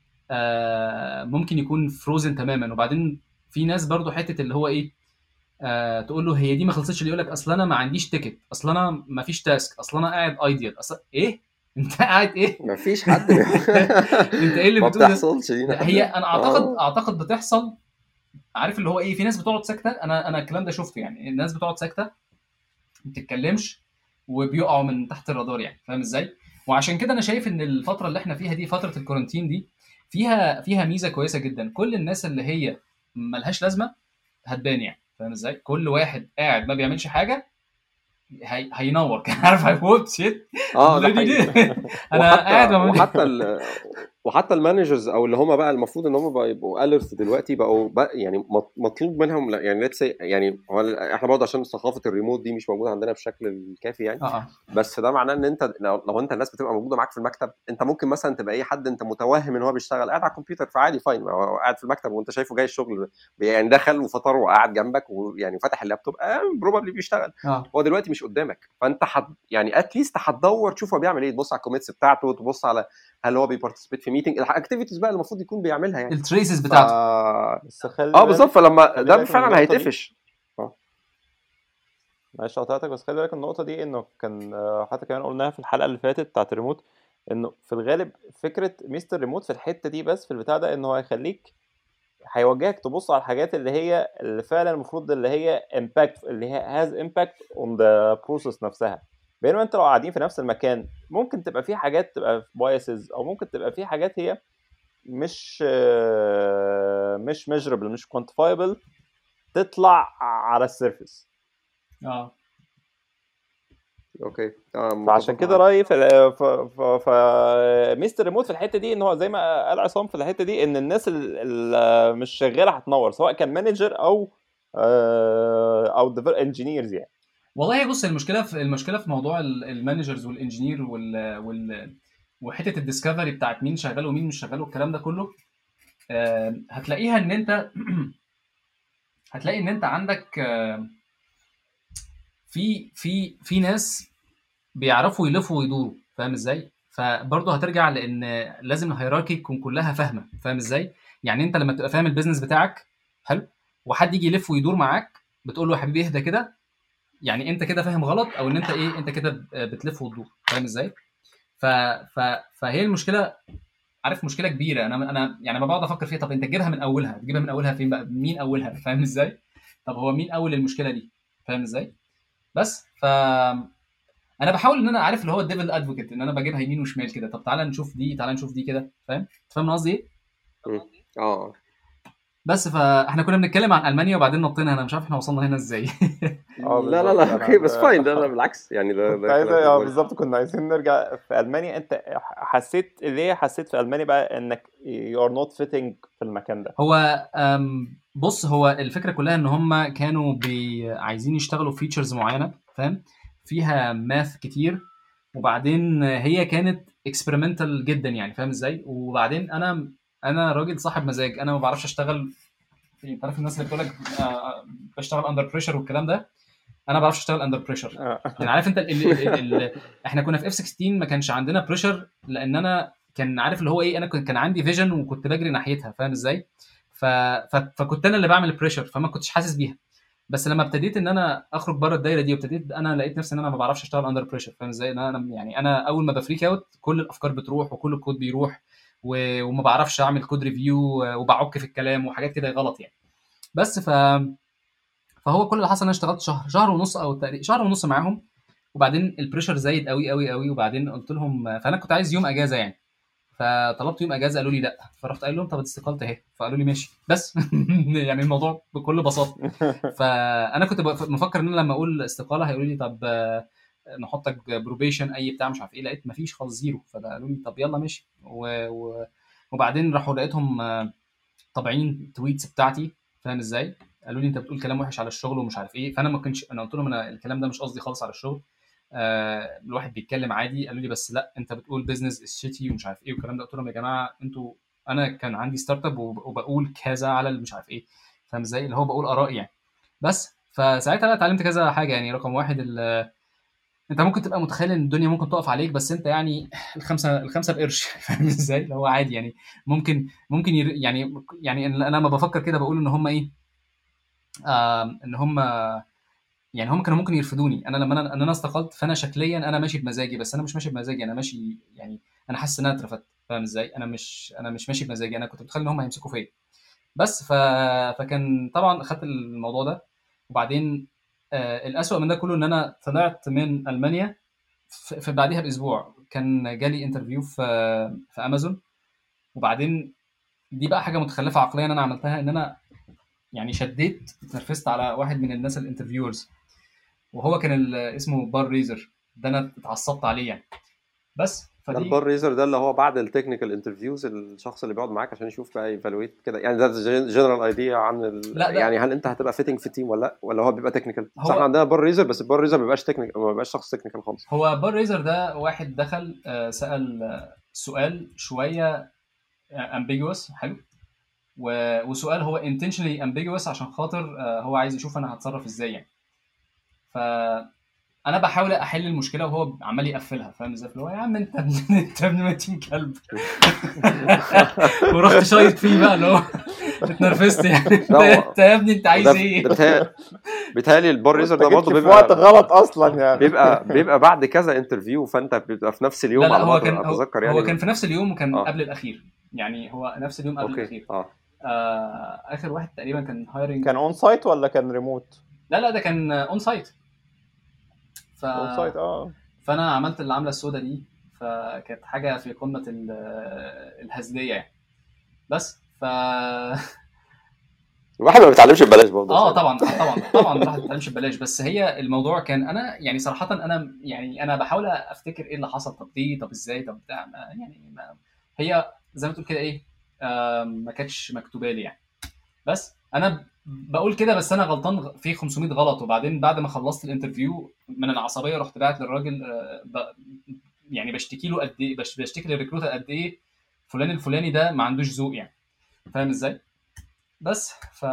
آه ممكن يكون فروزن تماما. وبعدين في ناس برضو حته اللي هو ايه، آه تقول له هي دي ما خلصتش، اللي يقول لك اصل انا ما عنديش تيكت، اصل انا ما فيش تاسك، اصل انا قاعد ايديال، اصل ايه انت قاعد ايه؟ ما فيش حد بي... انت ايه اللي ما بتقوله ده؟ بتحصلش دي لا هي نادرا. انا اعتقد اه اعتقد بتحصل. عارف اللي هو ايه، في ناس بتقعد ساكته، انا انا الكلام ده شفته يعني، الناس بتقعد ساكته ما بتتكلمش وبيقعوا من تحت الرادار يعني، فاهم ازاي؟ وعشان كده انا شايف ان الفتره اللي احنا فيها دي، فتره الكورنتين دي، فيها فيها ميزه كويسه جدا. كل الناس اللي هي ملهاش لازمه هتبان يعني، فاهم ازاي؟ كل واحد قاعد ما بيعملش حاجه هي... هينور كده عارف هيموت شيت اه ده دي حقيقي. انا قاعد وحتى ما وحتى ال... وحتى المانجرز او اللي هم بقى المفروض ان هم بقى يبقوا اليرت دلوقتي، بقوا بقى يعني مط- مطلوب منهم، لا يعني let's say يعني هو ال- احنا برضه عشان ثقافه الريموت دي مش موجوده عندنا بالشكل الكافي يعني. اه اه بس ده معناه ان انت لو, لو انت الناس بتبقى موجوده معاك في المكتب، انت ممكن مثلا تبقى اي حد انت متوهم ان هو بيشتغل قاعد على الكمبيوتر، فعادي فاين، هو قاعد في المكتب وانت شايفه جاي الشغل يعني دخل وفطر وقاعد جنبك ويعني فتح اللابتوب، بروبابلي بيشتغل. اه هو دلوقتي مش قدامك، فانت حد يعني اتليست هتدور تشوف هو بيعمل ايه، تبص على الكوميتس بتاعته، تبص على هل هو بيبارتيسيبيت في ميتنج، الاكتيفيتيز بقى المفروض يكون بيعملها يعني. التريسز ف بتاعته. بس خلي اه بالظبط، بالك فلما خلي ده بالك من فعلا النقطه دي، هيتقفش. اه معلش قطعتك، بس خلي بالك النقطه دي انه كان آه، حتى كمان قلناها في الحلقه اللي فاتت بتاعت الريموت، انه في الغالب فكره ميستر ريموت في الحته دي بس في البتاع ده انه هيخليك هيوجهك تبص على الحاجات اللي هي اللي فعلا المفروض اللي هي امباكت، اللي هي هاز امباكت اون ذا بروسيس نفسها. بينما انت لو قاعدين في نفس المكان ممكن تبقى في حاجات تبقى بايسز، او ممكن تبقى في حاجات هي مش آه، مش measurable مش quantifiable تطلع على السيرفيس. اه اوكي اه فعشان متفق كده معاك. رايي في ال- ف ف ف مستر ريموت في الحته دي ان هو زي ما قال عصام في الحته دي ان الناس اللي مش شغاله هتنور، سواء كان مانجر او آه، او انجينيرز يعني. والله بص، المشكله في المشكله في موضوع المانجرز والانجينير وال وال وحته الديسكفري بتاعت مين شغال ومين مش شغال والكلام ده كله، آه، هتلاقيها ان انت هتلاقي ان انت عندك آه، في في في ناس بيعرفوا يلفوا ويدوروا، فاهم ازاي؟ فبرضه هترجع لان لازم الهيراركي تكون كلها فاهمه، فاهم ازاي؟ يعني انت لما تبقى فاهم البيزنس بتاعك حلو، وحد يجي يلف ويدور معاك، بتقول له يا حبيبي اهدى كده، يعني انت كده فاهم غلط، او ان انت ايه، انت كده بتلف وتدور، فاهم ازاي؟ ف... ف... فهي المشكله، عارف، مشكله كبيره. انا انا يعني ما بقعد افكر فيها، طب انت تجيبها من اولها، تجيبها من اولها فين بقى؟ مين اولها؟ فاهم ازاي؟ طب هو مين اول المشكله دي؟ فاهم ازاي؟ بس ف انا بحاول ان انا عارف اللي هو الديفل ادفوكيت، ان انا بجيبها يمين وشمال كده، طب تعالى نشوف دي، تعالى نشوف دي كده، فاهم؟ فاهم قصدي ايه؟ مم. اه بس فاحنا كنا بنتكلم عن المانيا وبعدين نطينا، انا مش عارف احنا وصلنا هنا ازاي. اه لا لا بالظبط. لا انا اوكي بس فاين، ده ب... ده بالعكس يعني، ده كنت ده عايز كلام اه كويس. بالظبط كنا عايزين نرجع في المانيا. انت حسيت ليه حسيت في المانيا بقى انك you are not fitting في المكان ده؟ هو أم، بص، هو الفكره كلها ان هم كانوا بي عايزين يشتغلوا فيتشرز معينه، فاهم؟ فيها ماث كتير، وبعدين هي كانت اكسبيرمنتال جدا يعني، فاهم ازاي؟ وبعدين انا انا راجل صاحب مزاج، انا ما بعرفش اشتغل في، انت عارف الناس اللي بتقول لك آه، بشتغل اندر بريشر والكلام ده، انا ما بعرفش اشتغل اندر بريشر. آه. يعني عارف انت ال ال ال ال احنا كنا في اف ستة عشر ما كانش عندنا بريشر، لان انا كان عارف اللي هو ايه، انا كنت كان عندي فيجن وكنت بجري ناحيتها، فاهم ازاي؟ ف... ف... فكنت انا اللي بعمل البريشر، فما كنتش حاسس بيها. بس لما ابتديت ان انا اخرج بره الدايره دي، وابتديت انا لقيت نفسي ان انا ما بعرفش اشتغل اندر بريشر، فاهم ازاي؟ إن انا يعني انا اول ما بفريك اوت كل الافكار بتروح وكل الكود بيروح، و... وما بعرفش اعمل كود ريفيو، وبعك في الكلام وحاجات كده غلط يعني. بس ف فهو كل اللي حصل ان انا اشتغلت شهر شهر ونص او تقريبا شهر ونص معاهم، وبعدين البريشر زايد قوي قوي قوي، وبعدين قلت لهم، فانا كنت عايز يوم اجازه يعني، فطلبت يوم اجازه، قالوا لي لا، فرحت قايل لهم طب استقالت اهي، فقالوا لي ماشي بس. يعني الموضوع بكل بساطه. فانا كنت بف- مفكر ان انا لما اقول استقاله هيقولوا لي طب آه، نحطك بروبيشن اي بتاع مش عارف ايه، لقيت مفيش خالص، زيرو، فقالوا لي طب يلا ماشي، و... و... وبعدين راحوا لقيتهم آه، طابعين تويتس بتاعتي، فاهم ازاي؟ قالوا لي انت بتقول كلام وحش على الشغل ومش عارف ايه، فانا ما كنتش، انا قلت لهم انا الكلام ده مش قصدي خالص على الشغل، آه الواحد بيتكلم عادي. قالوا لي بس لا انت بتقول بيزنس شيتي ومش عارف ايه والكلام ده. قلت لهم يا جماعه انتوا، انا كان عندي ستارت اب وب- وبقول كذا على اللي مش عارف ايه، فاهم ازاي؟ اللي هو بقول ارائي يعني. بس فساعتها بقى اتعلمت كذا حاجه يعني. رقم واحد، ال- انت ممكن تبقى متخيل ان الدنيا ممكن تقف عليك، بس انت يعني الخمسه الخمسه بقرش. فاهم ازاي؟ اللي هو عادي يعني، ممكن ممكن ير... يعني يعني انا لما بفكر كده بقول ان هم ايه، آه ان هم يعني هم كانوا ممكن يرفضوني. انا لما انا ان انا استقلت، فانا شكليا انا ماشي بمزاجي، بس انا مش ماشي بمزاجي، انا ماشي يعني، انا حاسس ان انا اترفدت، فاهم ازاي؟ انا مش انا مش ماشي بمزاجي، انا كنت متخيل ان هم هيمسكوا فيا. بس ف... فكان طبعا اخدت الموضوع ده. وبعدين آه الاسوأ من ده كله ان انا طلعت من المانيا، في في بعديها باسبوع كان جالي انترفيو في في امازون. وبعدين دي بقى حاجه متخلفه عقليا انا عملتها، ان انا يعني شديت اتنرفزت على واحد من الناس الانترفيورز، وهو كان ال- اسمه بار ريزر، ده انا اتعصبت عليه يعني. بس ده البار فدي، ريزر ده اللي هو بعد التكنيكال انترفيوز، الشخص اللي بيقعد معاك عشان يشوف بقى ايفالويت كده يعني، ده جنرال ايديا عن ال... لا يعني ده هل انت هتبقى فيتنج في التيم ولا لا، ولا هو بيبقى تكنيكال؟ صح، احنا هو عندنا بار ريزر، بس البار ريزر ما بيبقاش تكنيكال، ما بيبقاش شخص تكنيكال خالص. هو بار ريزر ده واحد دخل آه، سأل آه، سؤال شويه امبيجوس حلو، و- وسؤال هو intentionally ambiguous عشان خاطر آه، هو عايز يشوف انا هتصرف ازاي يعني. فانا بحاول احل المشكله وهو عمال يقفلها، فاهم ازاي؟ اللي هو يا عم انت ابن- انت ابن متين كلب. ورحت شايط فيه بقى، اللي هو اتنرفزت يعني. انت لا هو انت يا ابني انت عايز وده ايه؟ ده بيتهيألي بيتهيألي البار ريزر وانت ده جيت برضه في وقت بيبقى غلط اصلا يعني. بيبقى بيبقى بعد كذا انترفيو، فانت بيبقى في نفس لا اليوم لا على ما هو كان هو, اتذكر هو يعني كان ما... في نفس اليوم وكان اه قبل الاخير، يعني هو نفس اليوم قبل اوكي الاخير. اه آه اخر واحد تقريبا كان هايرنج. كان اون سايت ولا كان ريموت؟ لا لا ده كان اون سايت. ف اون سايت اه. فانا عملت اللي عامله السودا دي، فكانت حاجه في قمه ال- الهزليه يعني. بس ف الواحد ما بيتعلمش ببلاش برضه اه ثاني. طبعا طبعا طبعا الواحد ما بيتعلمش ببلاش. بس هي الموضوع كان انا يعني صراحه انا يعني انا بحاول افتكر ايه اللي حصل، طب ليه، طب ازاي، طب بتاع ما- يعني ما هي زي ما تقول كده ايه، آم، ما كانتش مكتوبه لي يعني. بس انا بقول كده، بس انا غلطان في خمسمية غلط. وبعدين بعد ما خلصت الانترفيو من العصبيه رحت بعت للراجل، آه، ب- يعني بشتكي له قد ايه، بش- بشتكي للريكروتر قد ايه فلان الفلاني ده ما عندوش ذوق يعني. فاهم ازاي؟ بس ف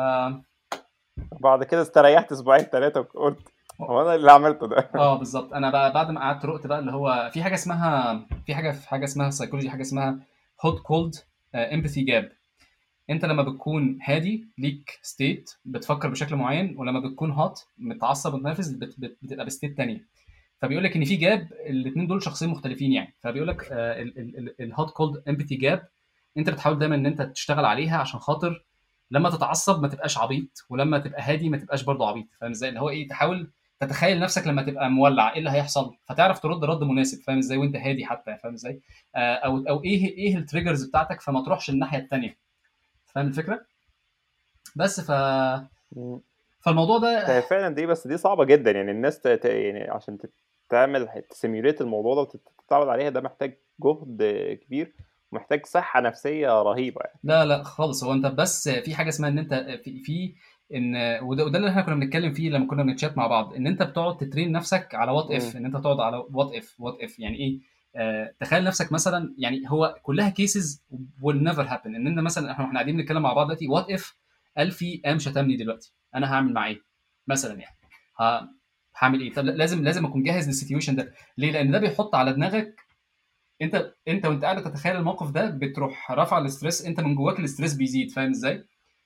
بعد كده استريحت اسبوعين ثلاثه وقلت هو انا اللي عملته ده. اه بالظبط. انا بقى بعد ما قعدت رقت بقى اللي هو في حاجه اسمها في حاجه في حاجه اسمها سايكولوجي، حاجه اسمها هوت كولد امباثي جاب. انت لما بتكون هادي ليك ستيت بتفكر بشكل معين، ولما بتكون هات متعصب ومتنرفز بت... بت... بتبقى بستيت تانية. فبيقول لك ان في جاب الاثنين دول شخصين مختلفين يعني. فبيقول لك الهوت كولد امباثي جاب انت بتحاول دايما ان انت تشتغل عليها عشان خاطر لما تتعصب ما تبقاش عبيط، ولما تبقى هادي ما تبقاش برضه عبيط. فاهم ازاي؟ اللي هو ايه، تحاول تتخيل نفسك لما تبقى مولع ايه اللي هيحصل، فتعرف ترد رد مناسب. فاهم ازاي؟ وانت هادي حتى. فاهم ازاي؟ آه، او او ايه ايه التريجرز بتاعتك، فما تروحش الناحيه الثانيه. فاهم الفكره؟ بس ف مم. فالموضوع ده هي فعلا دي، بس دي صعبه جدا يعني. الناس ت... ت- يعني عشان تت- تعمل تسيميوليت الموضوع ده وتتعود عليها، ده محتاج جهد كبير ومحتاج صحه نفسيه رهيبه يعني. لا لا خالص. هو انت بس في حاجه اسمها ان انت في في ان وده, وده اللي احنا كنا بنتكلم فيه لما كنا بنتشات مع بعض، ان انت بتقعد تترين نفسك على وات اف. مم. ان انت تقعد على وات اف. وات اف يعني ايه؟ آه تخيل نفسك مثلا، يعني هو كلها كيسز will never happen. ان انت مثلا احنا احنا قاعدين بنتكلم مع بعض دلوقتي، وات اف الفي قام شتمني دلوقتي، انا هعمل معاه ايه مثلا يعني؟ ه- هعمل ايه؟ طب لازم لازم اكون جاهز للسيتويشن ده. ليه؟ لان ده بيحط على دماغك، انت انت وانت قاعد تتخيل الموقف ده بتروح رافع الاستريس، انت من جواك الاستريس بيزيد. فاهم ازاي؟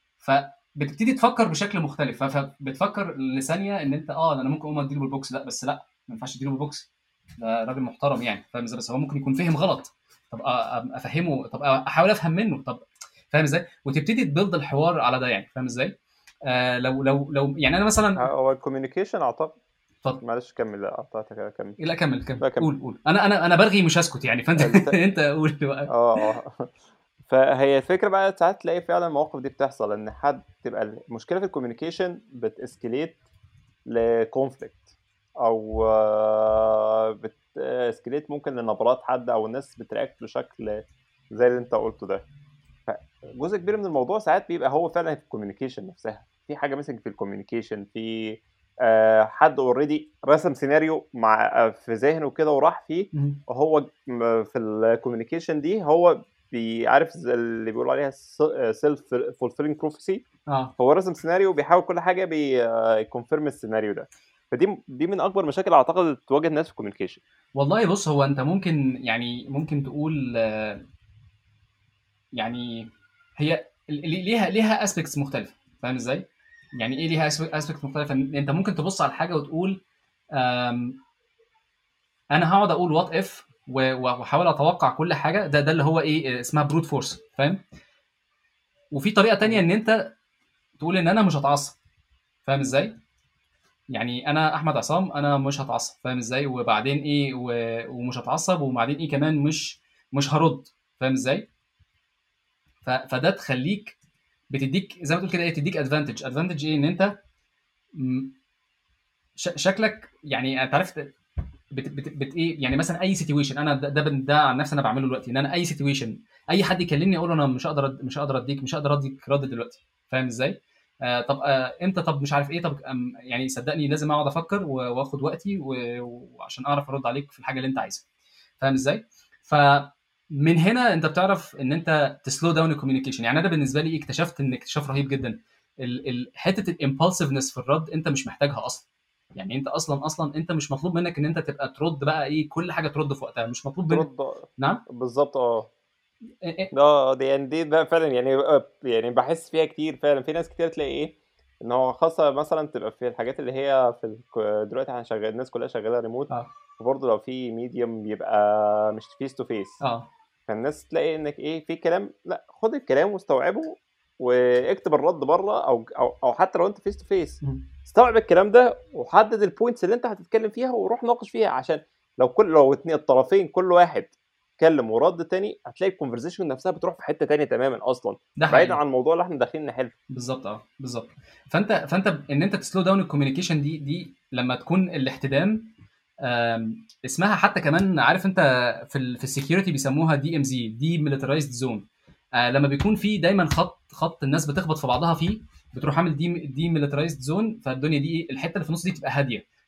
فبتبتدي تفكر بشكل مختلف. فبتفكر لثانيه ان انت اه انا ممكن اقوم اديله بالبوكس، لا بس لا ما ينفعش اديله بالبوكس، ده راجل محترم يعني. فاهم ازاي؟ بس هو ممكن يكون فهم غلط. طب أ- أ- افهمه، طب احاول افهم منه. طب فاهم ازاي؟ وتبتدي تبيلد الحوار على ده يعني. فاهم ازاي؟ آه لو لو لو يعني انا مثلا هو الكوميونيكيشن اعتقد، اتفضل. معلش كمل. لا قطعتك، كمل. لا كمل كمل، لا كمل. قول قول. انا انا انا برغي مش هسكت يعني. فانت الت... انت قول بقى. اه اه فهي الفكره بقى، ساعات تلاقي فعلا المواقف دي بتحصل، ان حد تبقى المشكله في الكوميونيكيشن بتاسكليت لكونفليكت، او بتاسكليت ممكن لنبرات حد، او الناس بترياكت بشكل زي اللي انت قلته ده. فجزء كبير من الموضوع ساعات بيبقى هو فعلا في الكوميونيكيشن نفسها، في حاجه مثلا في الكوميونيكيشن، في آه، حد اوريدي رسم سيناريو مع آه، في ذهنه كده وراح فيه، مم. وهو م- في الكوميونيكيشن دي هو بيعرف زي اللي بيقولوا عليها سيلف فولفيلينج بروفيسي. اه هو رسم سيناريو وبيحاول كل حاجه بيكونفيرم السيناريو ده. فدي دي من اكبر مشاكل اعتقد تواجه الناس في الكوميونيكيشن. والله بص، هو انت ممكن يعني ممكن تقول آه، يعني هي ال- ال- ليها ليها اسبيكتس مختلفه. فاهم ازاي؟ يعني ايه ليها اسبيكتس مختلفه؟ إن انت ممكن تبص على حاجه وتقول آم، انا هقعد اقول وات اف واحاول اتوقع كل حاجه. ده ده اللي هو ايه، اسمها بروت فورس. فاهم؟ وفي طريقه تانية مم. ان انت تقول ان انا مش هتعصب. فاهم ازاي؟ يعني انا احمد عصام انا مش هتعصب. فاهم ازاي؟ وبعدين ايه و... ومش هتعصب، وبعدين ايه كمان مش مش هرد. فاهم ازاي؟ ف... فده تخليك بتديك زي ما تقول كده ايه، تديك ادفانتج. ادفانتج ايه؟ ان انت م- ش... شكلك يعني انت عرفت بت... بت... بت... ايه يعني. مثلا اي سيتويشن انا ده ده, ده عن نفسي انا بعمله دلوقتي، ان انا اي سيتويشن اي حد يكلمني اقول له انا مش هقدر أد... مش هقدر اديك مش هقدر اديك رد دلوقتي. فاهم ازاي؟ آه طب آه امتى؟ طب مش عارف ايه. طب أم يعني صدقني لازم اقعد افكر و- واخد وقتي و- وعشان اعرف ارد عليك في الحاجه اللي انت عايزها. فاهم ازاي؟ فمن هنا انت بتعرف ان انت تسلو داون الكوميونيكيشن. يعني انا بالنسبه لي اكتشفت ان اكتشاف رهيب جدا ال- ال- حته الامبulsiveness في الرد انت مش محتاجها اصلا. يعني انت اصلا اصلا انت مش مطلوب منك ان انت تبقى ترد بقى ايه كل حاجه ترد في وقتها. مش مطلوب منك. ترد نعم. بالظبط. اه إيه إيه. اه دي يعني دي بقى فعلا يعني بقى يعني بحس فيها كتير فعلا. في ناس كتير تلاقي ايه، ان هو خاصة مثلا تبقى في الحاجات اللي هي في ال... دلوقتي احنا شغال، الناس كلها شغالة ريموت، اه وبرضه لو في ميديوم بيبقى مش فيس تو فيس. اه فالناس تلاقي انك ايه، في كلام، لا خد الكلام واستوعبه واكتب الرد بره، او او او حتى لو انت فيس تو فيس مم. استوعب الكلام ده وحدد البوينتس اللي انت هتتكلم فيها وروح ناقش فيها. عشان لو كل لو اتنين الطرفين كل واحد اتكلم ورد تاني، هتلاقي الكونفرزيشن نفسها بتروح في حته تانية تماما اصلا، ده بعيدا حقيقي. عن الموضوع اللي احنا داخلين نحله. بالظبط اه بالظبط. فانت فانت ان انت تسلو داون الكوميونيكيشن دي دي لما تكون الاحتدام آم، اسمها حتى كمان عارف انت في ال في السكيورتي بيسموها دي ام زي، دي ميليترايزد زون. لما بيكون في دايما خط خط الناس بتخبط في بعضها فيه، بتروح عامل دي دي ميليترايزد زون. فالدنيا دي الحته اللي في النص دي تبقى هاديه.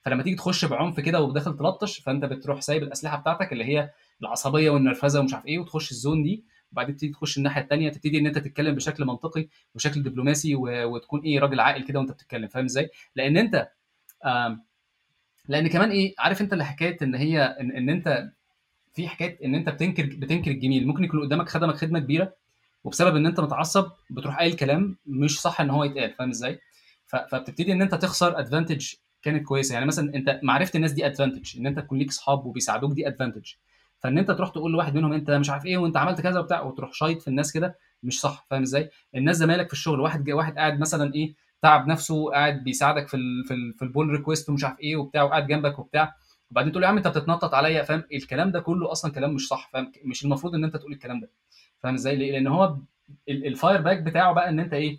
فلما تيجي تخش بعنف كده وبداخل تلطش، فانت بتروح سايب الاسلحه بتاعتك اللي هي العصبيه والنرفزه ومش عارف ايه، وتخش الزون دي، وبعدين تبتدي تخش الناحيه الثانيه، تبتدي ان انت تتكلم بشكل منطقي وشكل دبلوماسي و... وتكون ايه راجل عاقل كده وانت بتتكلم، فاهم ازاي؟ لان انت آم... لان كمان ايه، عارف انت اللي حكايه ان هي ان, ان انت في حكايه ان انت بتنكر بتنكر الجميل. ممكن يكون قدامك خدمك خدمه كبيره، وبسبب ان انت متعصب بتروح قايل كلام مش صح ان هو يتقال، فاهم ازاي؟ ف... فبتبتدي ان انت تخسر ادفانتج كانت كويسه. يعني مثلا انت معرفه الناس دي ادفانتج، ان انت تكون ليك اصحاب وبيساعدوك دي ادفانتج. فان انت تروح تقول لواحد منهم انت مش عارف ايه وانت عملت كذا وبتاع، وتروح شايط في الناس كده، مش صح، فاهم ازاي؟ الناس زمايلك في الشغل، واحد جا واحد قاعد مثلا ايه، تعب نفسه قاعد بيساعدك في ال... في, ال... في البول ريكويست ومش عارف ايه وبتاع، وقاعد جنبك وبتاع، وبعدين تقول له يا عم انت بتتنطط عليا، فاهم؟ الكلام ده كله اصلا كلام مش صح، فاهم؟ مش المفروض ان انت تقول الكلام ده، فاهم ازاي؟ ليه؟ لان هو الفاير باك بتاعه بقى ان انت ايه،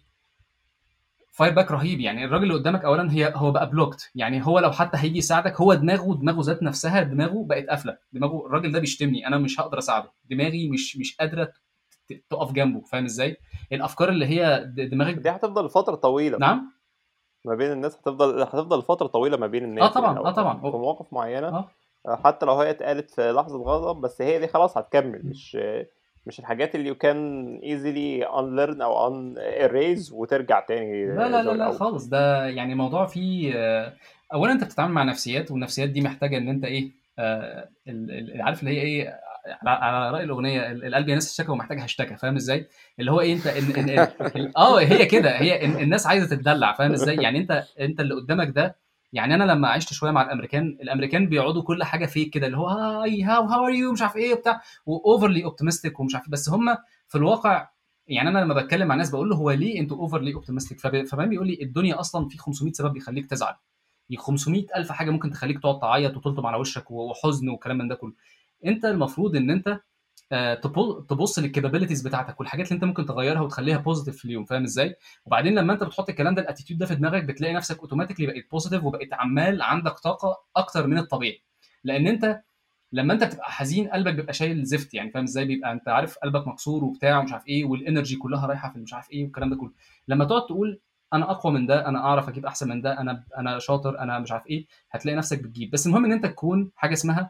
فاير باك رهيب. يعني الراجل اللي قدامك اولا هي هو بقى بلوكت، يعني هو لو حتى هيجي يساعدك، هو دماغه دماغه ذات نفسها دماغه بقت قافله، دماغه الراجل ده بيشتمني انا مش هقدر اساعده، دماغي مش مش قادره ت- تقف جنبه، فاهم ازاي؟ الافكار اللي هي د- دماغك. دي هتفضل فتره طويله نعم. ما بين الناس، هتفضل هتفضل فتره طويله ما بين اه الناس، يعني طبعا، اه لو طبعا. في مواقف معينه اه حتى لو هي اتقالت في لحظة غضب، بس هي دي خلاص هتكمل، مش مش الحاجات اللي you can easily unlearn أو un erase وترجع تاني لا لا زي لا لا الأول. خالص، ده يعني موضوع فيه آه، اولا انت بتتعامل مع نفسيات، والنفسيات دي محتاجه ان انت ايه، آه، ال- ال- عارف اللي هي ايه، على على راي الاغنيه ال- القلب ينسى الشكوى ومحتاج هشتكى، فاهم ازاي؟ اللي هو ايه، انت ان ان ال- ال- اه هي كده، هي ال- الناس عايزه تتدلع، فاهم ازاي؟ يعني انت انت اللي قدامك ده، يعني انا لما عشت شويه مع الامريكان، الامريكان بيقعدوا كل حاجه فيك كده، اللي هو هاي هاو هاو ار يو مش عارف ايه وبتاع، واوفرلي اوبتيمستيك ومش عارف، بس هم في الواقع، يعني انا لما بتكلم مع ناس بقول له هو ليه انتوا اوفرلي اوبتيمستيك، فبان بيقول لي الدنيا اصلا في خمسمية سبب بيخليك تزعل، خمسمية الف حاجه ممكن تخليك تقعد تعيط وتلطم على وشك وحزن وكلام من ده كله. انت المفروض ان انت آه، تبو- تبص للكابابيلتيز بتاعتك والحاجات اللي انت ممكن تغيرها وتخليها بوزيتيف في اليوم، فاهم ازاي؟ وبعدين لما انت بتحط الكلام ده الاتيتيود ده في دماغك، بتلاقي نفسك اوتوماتيكلي بقيت بوزيتيف، وبقيت عمال عندك طاقه اكتر من الطبيعي. لان انت لما انت بتبقى حزين قلبك بيبقى شايل زفت، يعني فاهم ازاي؟ بيبقى انت عارف قلبك مكسور وبتاع ومش عارف ايه، والانرجي كلها رايحه في مش عارف ايه والكلام ده كله. لما تقعد تقول انا اقوى من ده، انا اعرف اجيب احسن من ده، انا انا شاطر، انا مش عارف ايه، هتلاقي نفسك بتجيب. بس المهم ان انت تكون حاجه اسمها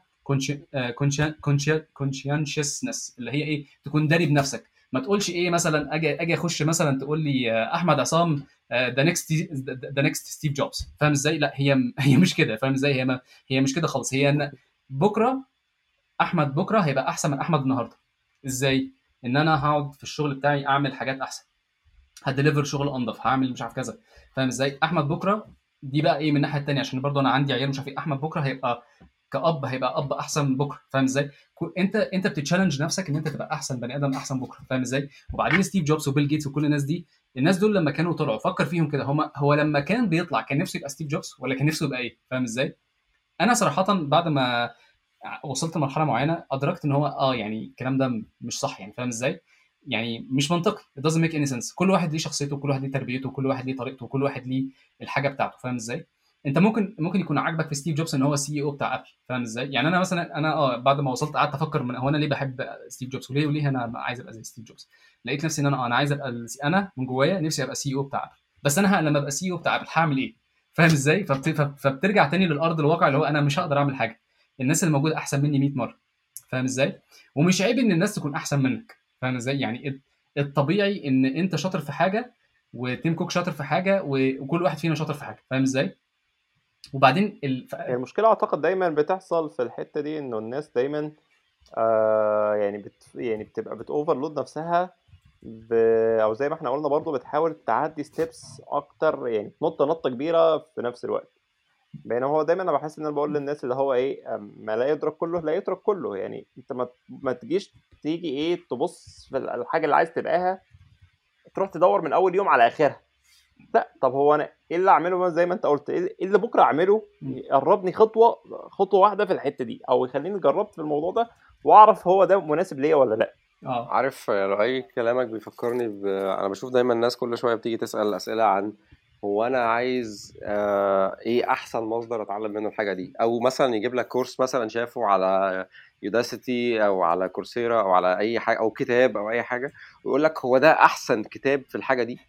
كونشينشسنس، اللي هي ايه، تكون داري بنفسك. ما تقولش ايه مثلا، اجي اجي اخش مثلا تقول لي آه، احمد عصام ذا نيكست ذا نيكست ستيف جوبز، فاهم ازاي؟ لا، هي هي مش كده، فاهم ازاي؟ هي ما هي مش كده خالص. هي ان بكره احمد بكره هيبقى احسن من احمد النهارده. ازاي؟ ان انا هقعد في الشغل بتاعي اعمل حاجات احسن، هديليفر شغل انضف، هعمل مش عارف كذا، فاهم ازاي؟ احمد بكره دي بقى ايه من الناحيه الثانيه، عشان برضو انا عندي عيال مش عارف ايه، احمد بكره هيبقى كأب هيبقى اب احسن من بكره، فاهم ازاي؟ كو- انت انت بتتشالنج نفسك ان انت تبقى احسن بني ادم احسن بكره، فاهم ازاي؟ وبعدين ستيف جوبز وبيل جيتس وكل الناس دي، الناس دول لما كانوا طلعوا فكر فيهم كده، هم هو لما كان بيطلع كان نفسه يبقى ستيف جوبز ولا كان نفسه يبقى ايه، فاهم ازاي؟ انا صراحه بعد ما وصلت لمرحله معينه ادركت ان هو اه يعني الكلام ده مش صح، يعني فاهم ازاي؟ يعني مش منطقي. it doesn't make any sense. كل واحد ليه شخصيته، كل واحد ليه تربيته، كل واحد ليه طريقته، كل واحد ليه الحاجه بتاعته، فاهم ازاي؟ انت ممكن ممكن يكون عاجبك في ستيف جوبز ان هو سي او بتاع ابل، فاهم ازاي؟ يعني انا مثلا انا اه بعد ما وصلت قعدت افكر من هو انا ليه بحب ستيف جوبز، وليه وليه انا عايز ابقى زي ستيف جوبز. لقيت نفسي ان انا آه انا عايز ابقى ال- انا من جوايا نفسي ابقى سي او بتاع ابل. بس انا ه- لما ابقى سي او بتاع ابل هعمل ايه، فاهم ازاي؟ فبت... فب- فبترجع تاني للارض الواقع، اللي هو انا مش هقدر اعمل حاجه، الناس اللي موجوده احسن مني مية مره، فاهم ازاي؟ ومش عيب ان الناس تكون احسن منك، فاهم ازاي؟ يعني الط- الطبيعي ان انت شاطر في حاجه، وتيم كوك شاطر في حاجه، و- وكل واحد فينا شاطر في حاجه، فاهم ازاي؟ وبعدين ال... ف... هي المشكلة أعتقد دايما بتحصل في الحتة دي، إنه الناس دايما آه يعني بت يعني بتبقى بتوفرلود نفسها ب... أو زي ما احنا قلنا برضو بتحاول تعدي ستيبس أكتر، يعني تنط نطة كبيرة في نفس الوقت. بينما هو دايما انا بحس ان انا بقول للناس اللي هو ايه، أم، ما لا يدرك كله لا يترك كله. يعني انت ما ما تجيش تيجي ايه تبص في الحاجه اللي عايز تبقاها تروح تدور من اول يوم على اخرها. لا، طب هو انا ايه اللي اعمله زي ما انت قلت، ايه اللي بكره اعمله يقربني خطوه خطوه واحده في الحته دي، او يخليني جربت في الموضوع ده واعرف هو ده مناسب ليا ولا لا. اه عارف لو اي كلامك بيفكرني ب... انا بشوف دايما الناس كل شويه بتيجي تسال اسئله عن هو انا عايز آه ايه احسن مصدر اتعلم منه الحاجه دي، او مثلا يجيب لك كورس مثلا شافه على يوداسيتي او على كورسيرا او على اي حاجه او كتاب او اي حاجه، ويقول لك هو ده احسن كتاب في الحاجه دي.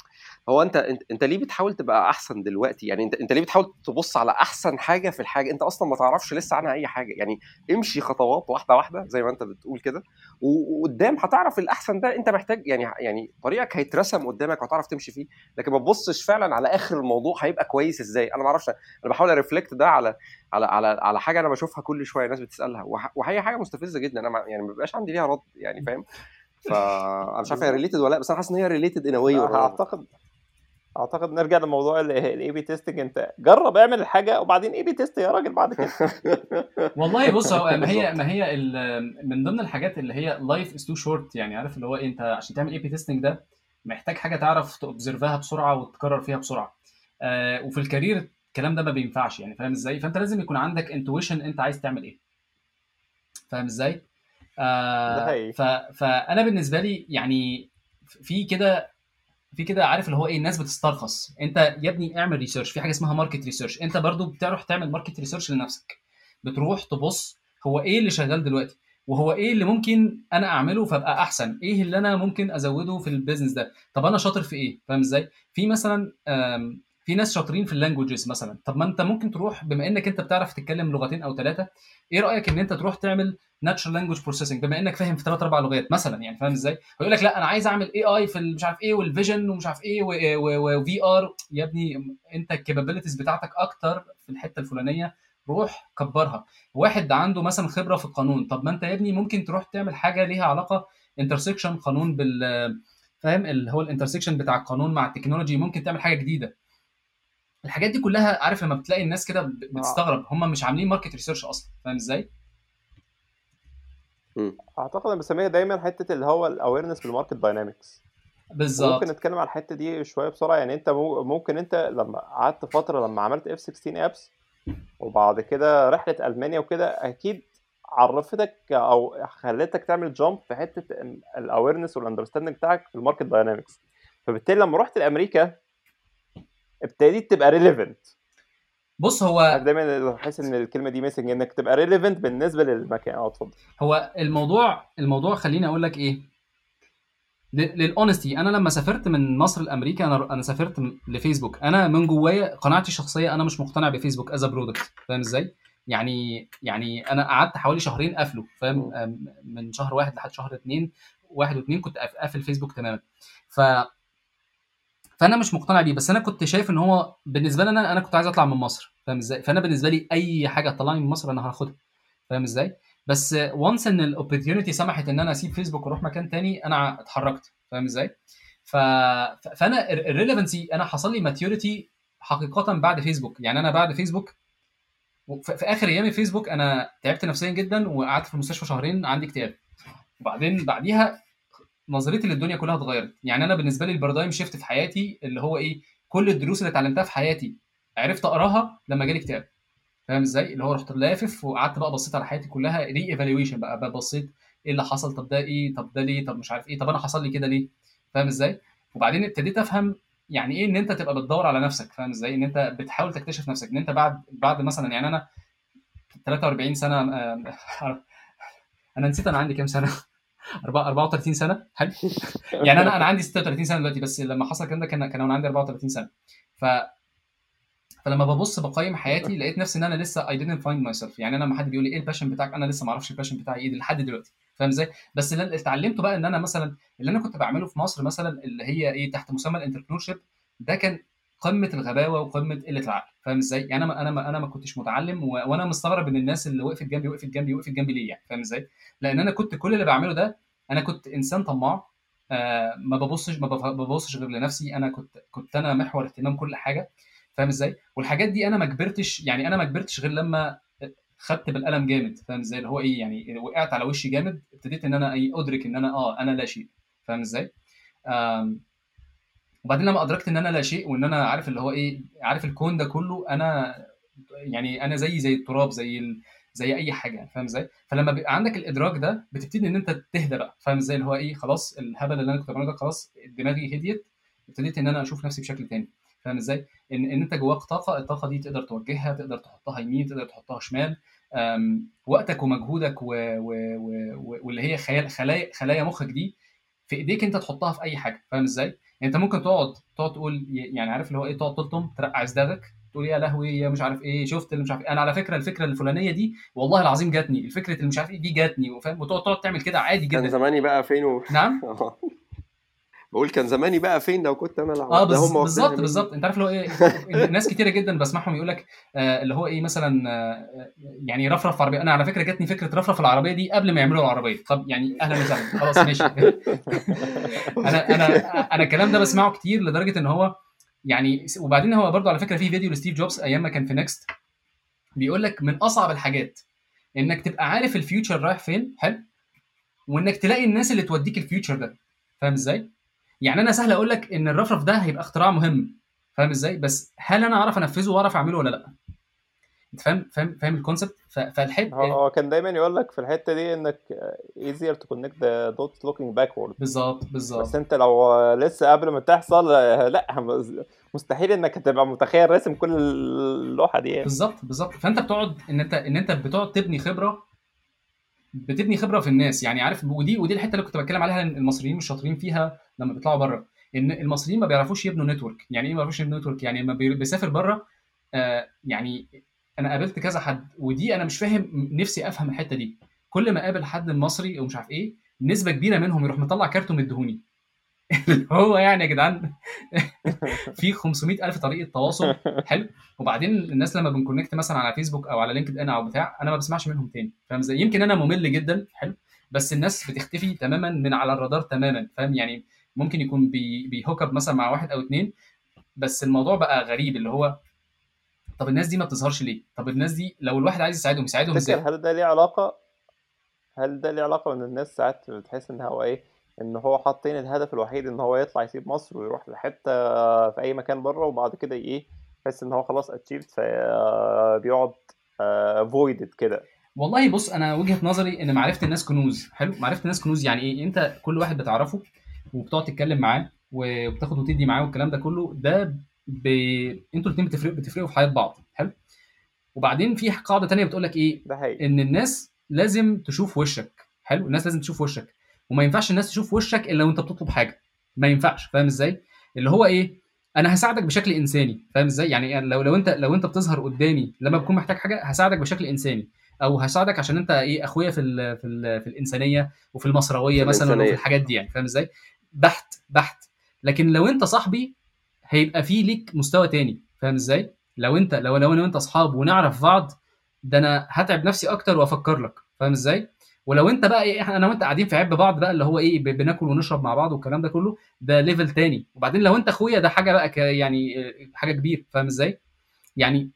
هو انت انت, انت ليه بتحاول تبقى احسن دلوقتي؟ يعني انت انت ليه بتحاول تبص على احسن حاجه في الحاجه انت اصلا ما تعرفش لسه عنها اي حاجه؟ يعني امشي خطوات واحده واحده زي ما انت بتقول كده، وقدام هتعرف الاحسن ده انت محتاج، يعني يعني طريقك هيترسم قدامك وهتعرف تمشي فيه. لكن ما تبصش فعلا على اخر الموضوع هيبقى كويس ازاي. انا ما اعرفش، انا بحاول ارفلكت ده على على على على حاجه انا بشوفها كل شويه ناس بتسالها، وهي حاجه مستفزه جدا. انا يعني ما بيبقاش عندي ليها رد، يعني فاهم؟ فانا مش عارف هي ريليتد ولا لا، بس انا حاسس ان هي ريليتد ان ا واي. اعتقد اعتقد نرجع لموضوع الاي بي تيستنج. انت جرب اعمل الحاجه وبعدين اي بي تيست يا راجل بعد كده. والله بص، هو ما هي ما هي من ضمن الحاجات اللي هي لايف از تو شورت، يعني عارف اللي هو إيه، انت عشان تعمل اي بي تيستنج ده محتاج حاجه تعرف تobserveها بسرعه وتكرر فيها بسرعه. آه وفي الكارير الكلام ده ما بينفعش، يعني فاهم ازاي؟ فانت لازم يكون عندك انتويشن انت عايز تعمل ايه، فاهم ازاي؟ ده آه حقيقي. ف فانا بالنسبه لي يعني في كده في كده عارف اللي هو ايه، الناس بتسترخص. انت يا ابني اعمل ريسيرش، في حاجه اسمها ماركت ريسيرش. انت برضو بتروح تعمل ماركت ريسيرش لنفسك، بتروح تبص هو ايه اللي شغال دلوقتي، وهو ايه اللي ممكن انا اعمله فابقى احسن، ايه اللي انا ممكن ازوده في البيزنس ده، طب انا شاطر في ايه، فاهم ازاي؟ في مثلا آم، في ناس شاطرين في اللانجوجز مثلا، طب ما انت ممكن تروح بما انك انت بتعرف تتكلم لغتين او ثلاثه، ايه رايك ان انت تروح تعمل ناتشرال لانجوج بروسيسنج بما انك فاهم في ثلاث اربع لغات مثلا، يعني فاهم ازاي؟ ويقول لك لا انا عايز اعمل اي اي في مش عارف ايه والفيجن ومش عارف ايه وفي ار. يا ابني انت الكابابيلتيز بتاعتك اكتر في الحته الفلانيه، روح كبرها. واحد عنده مثلا خبره في القانون، طب ما انت يا ابني ممكن تروح تعمل حاجه ليها علاقه انترسكشن قانون بال فاهم اللي هو الانترسكشن بتاع القانون مع التكنولوجي، ممكن تعمل حاجه جديده. الحاجات دي كلها عارف لما بتلاقي الناس كده بتستغرب هم مش عاملين ماركت ريسيرش اصلا، فاهم ازاي؟ اعتقد انا بسميها دايما حته اللي هو الاويرنس بالماركت داينامكس. وممكن بالظبط. نتكلم على الحته دي شويه بسرعه. يعني انت ممكن انت لما قعدت فتره لما عملت اف ستة عشر ابس وبعد كده رحله المانيا وكده، اكيد عرفتك او خلتك تعمل جامب في حته الاويرنس والاندرستاندنج بتاعك في الماركت داينامكس. فبالتالي لما رحت لامريكا ابتديت تبقى ريليفنت. بص هو دايما بحس ان الكلمه دي ميسنج، انك تبقى ريليفنت بالنسبه للمكان. اه اتفضل. هو الموضوع الموضوع خليني اقول لك ايه، للاونستي، انا لما سافرت من مصر لامريكا انا انا سافرت لفيسبوك. انا من جوايا قناعتي الشخصيه انا مش مقتنع بفيسبوك از برودكت، فاهم ازاي؟ يعني يعني انا قعدت حوالي شهرين قافله، فاهم؟ من شهر واحد لحد شهر اتنين، واحد واثنين كنت قافل فيسبوك تماما. ف فانا مش مقتنع بيه، بس انا كنت شايف ان هو بالنسبه لي انا انا كنت عايز اطلع من مصر، فاهم ازاي؟ فانا بالنسبه لي اي حاجه تطلعني من مصر انا هاخدها، فاهم ازاي؟ بس وانس ان الاوبورتيونيتي سمحت ان انا اسيب فيسبوك واروح مكان تاني، انا اتحركت، فاهم ازاي؟ ف... فانا الريليفنسي انا حصل لي ماتيوريتي حقيقه بعد فيسبوك. يعني انا بعد فيسبوك في اخر ايام فيسبوك انا تعبت نفسيا جدا وقعدت في المستشفى شهرين عندي اكتئاب. وبعدين بعديها نظرتي للدنيا كلها اتغيرت. يعني انا بالنسبه لي البارادايم شيفت في حياتي اللي هو ايه، كل الدروس اللي اتعلمتها في حياتي عرفت اقراها لما جالي اكتئاب، فاهم ازاي؟ اللي هو رحت لافف وقعدت بقى بصيت على حياتي كلها ري ايفالويشن بقى, بقى بصيت ايه اللي حصل، طب ده ايه، طب ده ليه، طب مش عارف ايه، طب انا حصل لي كده ليه، فاهم ازاي؟ وبعدين ابتديت افهم يعني ايه ان انت تبقى بتدور على نفسك، فاهم ازاي؟ ان انت بتحاول تكتشف نفسك، ان انت بعد بعد مثلا يعني انا ثلاثة وأربعين سنه انا نسيت انا عندي كام سنه أربعة وثلاثين سنه. حلو. يعني انا انا عندي ستة وثلاثين سنه دلوقتي، بس لما حصل الكلام ده كان كان وانا عندي أربعة وثلاثين سنه. ف فلما ببص بقيم حياتي لقيت نفسي ان انا لسه I didn't find myself. يعني انا لما حد بيقول لي ايه الباشن بتاعك، انا لسه ما اعرفش الباشن بتاعي ايه لحد دلوقتي، فاهم ازاي؟ بس اللي اتعلمته بقى ان انا مثلا اللي انا كنت بعمله في مصر مثلا اللي هي ايه تحت مسمى الانتربرنور شيب، ده كان قمه الغباوه وقمه قله العقل، فاهم ازاي؟ يعني انا انا ما انا ما كنتش متعلم و... وانا مستغرب ان الناس اللي وقفت جنبي وقفت جنبي وقفت جنبي ليه، يعني فاهم ازاي؟ لان انا كنت كل اللي بعمله ده، انا كنت انسان طماع. آه ما ببصش ما ببصش غير لنفسي. انا كنت كنت انا محور اهتمام كل حاجه، فاهم ازاي؟ والحاجات دي انا ما كبرتش، يعني انا ما كبرتش غير لما خدت بالقلم جامد، فاهم ازاي؟ اللي هو ايه يعني وقعت على وشي جامد، ابتديت ان انا ايه ادرك ان انا اه انا لا شيء، فاهم ازاي؟ آم، وبعدين لما ادركت ان انا لا شيء وان انا عارف اللي هو ايه، عارف الكون ده كله انا يعني انا زي زي التراب زي ال... زي اي حاجه، فاهم ازاي؟ فلما بيبقى عندك الادراك ده بتبتدي ان انت تهدى بقى، فاهم ازاي؟ اللي هو ايه خلاص الهبل اللي انا كنت بعمله ده خلاص دماغي هديت، ابتديت ان انا اشوف نفسي بشكل تاني، فاهم ازاي؟ ان ان انت جواك طاقه، الطاقه دي تقدر توجهها، تقدر تحطها يمين، تقدر تحطها شمال. أم، وقتك ومجهودك و... و... و... واللي هي خيال خلايا خلايا مخك دي في ايديك انت تحطها في اي حاجه، فاهم ازاي؟ انت ممكن تقعد تقعد تقول يعني عارف اللي هو ايه، تقعد تلطم ترقع دماغك تقول يا لهوي يا مش عارف ايه، شفت اللي مش عارف إيه. انا على فكره الفكره الفلانيه دي والله العظيم جاتني، الفكره اللي مش عارف ايه دي جاتني، وفاهم، وتقعد تقعد تعمل كده عادي كان جدا. زماني بقى فين و... نعم بقول كان زماني بقى فين لو كنت انا اه لو ده هم بز- واخدينها بالظبط مني. بالظبط. انت عارف اللي هو ايه، ناس كتيره جدا بسمعهم يقول لك آه اللي هو ايه مثلا آه يعني رفرف في عربيه. انا على فكره جاتني فكره رفرف العربيه دي قبل ما يعملوا العربيه. طب يعني اهلا وسهلا خلاص ماشي. انا انا انا الكلام ده بسمعه كتير لدرجه ان هو يعني. وبعدين هو برضو على فكره في فيديو لستيف جوبز ايام ما كان في نيكست بيقول لك من اصعب الحاجات انك تبقى عارف الفيوتشر رايح فين، حلو، وانك تلاقي الناس اللي توديك الفيوتشر ده. فاهم ازاي؟ يعني انا سهل اقول لك ان الرفرف ده هيبقى اختراع مهم، فاهم ازاي، بس هل انا اعرف انفذه واعرف اعمله ولا لا؟ انت فاهم فاهم فاهم الكونسبت. فالحب هو هو كان دايما يقول لك في الحتة دي انك easier to connect the dots looking backward. بالظبط بس بالظبط انت لو لسه قبل ما تحصل لا مستحيل انك هتبقى متخيل راسم كل اللوحة دي يعني. بالظبط بالظبط. فانت بتقعد ان انت ان انت بتقعد تبني خبره، بتبني خبره في الناس يعني عارف. ودي ودي الحته اللي كنت بتكلم عليها ان المصريين مش شاطرين فيها لما بيطلعوا بره. ان المصريين ما بيعرفوش يبنوا نتورك. يعني ايه ما بيعرفوش يبنوا نتورك؟ يعني لما بي- بيسافر بره آه يعني انا قابلت كذا حد، ودي انا مش فاهم، نفسي افهم الحته دي. كل ما قابل حد مصري ومش عارف ايه، نسبه كبيره منهم يروح مطلع كارته مديهوني. هو يعني يا جدعان في خمسمائة الف طريقه تواصل، حلو. وبعدين الناس لما بنكونكت مثلا على فيسبوك او على لينكد ان او بتاع، انا ما بسمعش منهم تاني، فاهم ازاي؟ يمكن انا ممل جدا، حلو، بس الناس بتختفي تماما من على الرادار تماما، فاهم يعني. ممكن يكون بي بيهوك اب مثلا مع واحد او اتنين، بس الموضوع بقى غريب اللي هو طب الناس دي ما بتظهرش ليه؟ طب الناس دي لو الواحد عايز يساعدهم يساعدهم تفتكر ازاي؟ هل ده ليه علاقة هل ده ليه علاقة ان الناس ساعات بتحس ان هو ايه ان هو حاطين الهدف الوحيد ان هو يطلع يسيب مصر ويروح لحتة في اي مكان بره، وبعد كده ايه يحس ان هو خلاص اتشيفد فبيقعد فويدد كده. والله بص، انا وجهه نظري ان معرفه الناس كنوز، حلو. معرفه الناس كنوز يعني ايه؟ انت كل واحد بتعرفه وبتقعد تتكلم معاه وبتاخد وتدي معاه والكلام ده كله، ده ب... انتوا الاثنين بتفرقوا بتفرقوا في حياه بعض، حلو. وبعدين في قاعده تانية بتقول لك ايه؟ ده حقيقي. ان الناس لازم تشوف وشك، حلو. الناس لازم تشوف وشك، وما ينفعش الناس تشوف وشك الا وانت بتطلب حاجه. ما ينفعش، فاهم ازاي؟ اللي هو ايه، انا هساعدك بشكل انساني، فاهم ازاي؟ يعني لو لو انت لو انت بتظهر قدامي لما بكون محتاج حاجه، هساعدك بشكل انساني، او هساعدك عشان انت ايه، اخويا في ال في ال في الانسانيه وفي المصرويه في مثلا وفي الإنسانية. الحاجات دي، يعني فاهم ازاي؟ بحت بحت. لكن لو انت صاحبي هيبقى في ليك مستوى تاني، فاهم ازاي؟ لو انت لو لو انا وانت اصحاب ونعرف بعض، ده انا هتعب نفسي اكتر وافكر لك، فاهم ازاي؟ ولو انت بقى ايه، احنا انا وانت قاعدين في عب بعض بقى اللي هو ايه، ب- بناكل ونشرب مع بعض والكلام ده كله، ده ليفل تاني. وبعدين لو انت اخويا ده حاجه بقى ك- يعني آه، حاجه كبيره، فاهم ازاي؟ يعني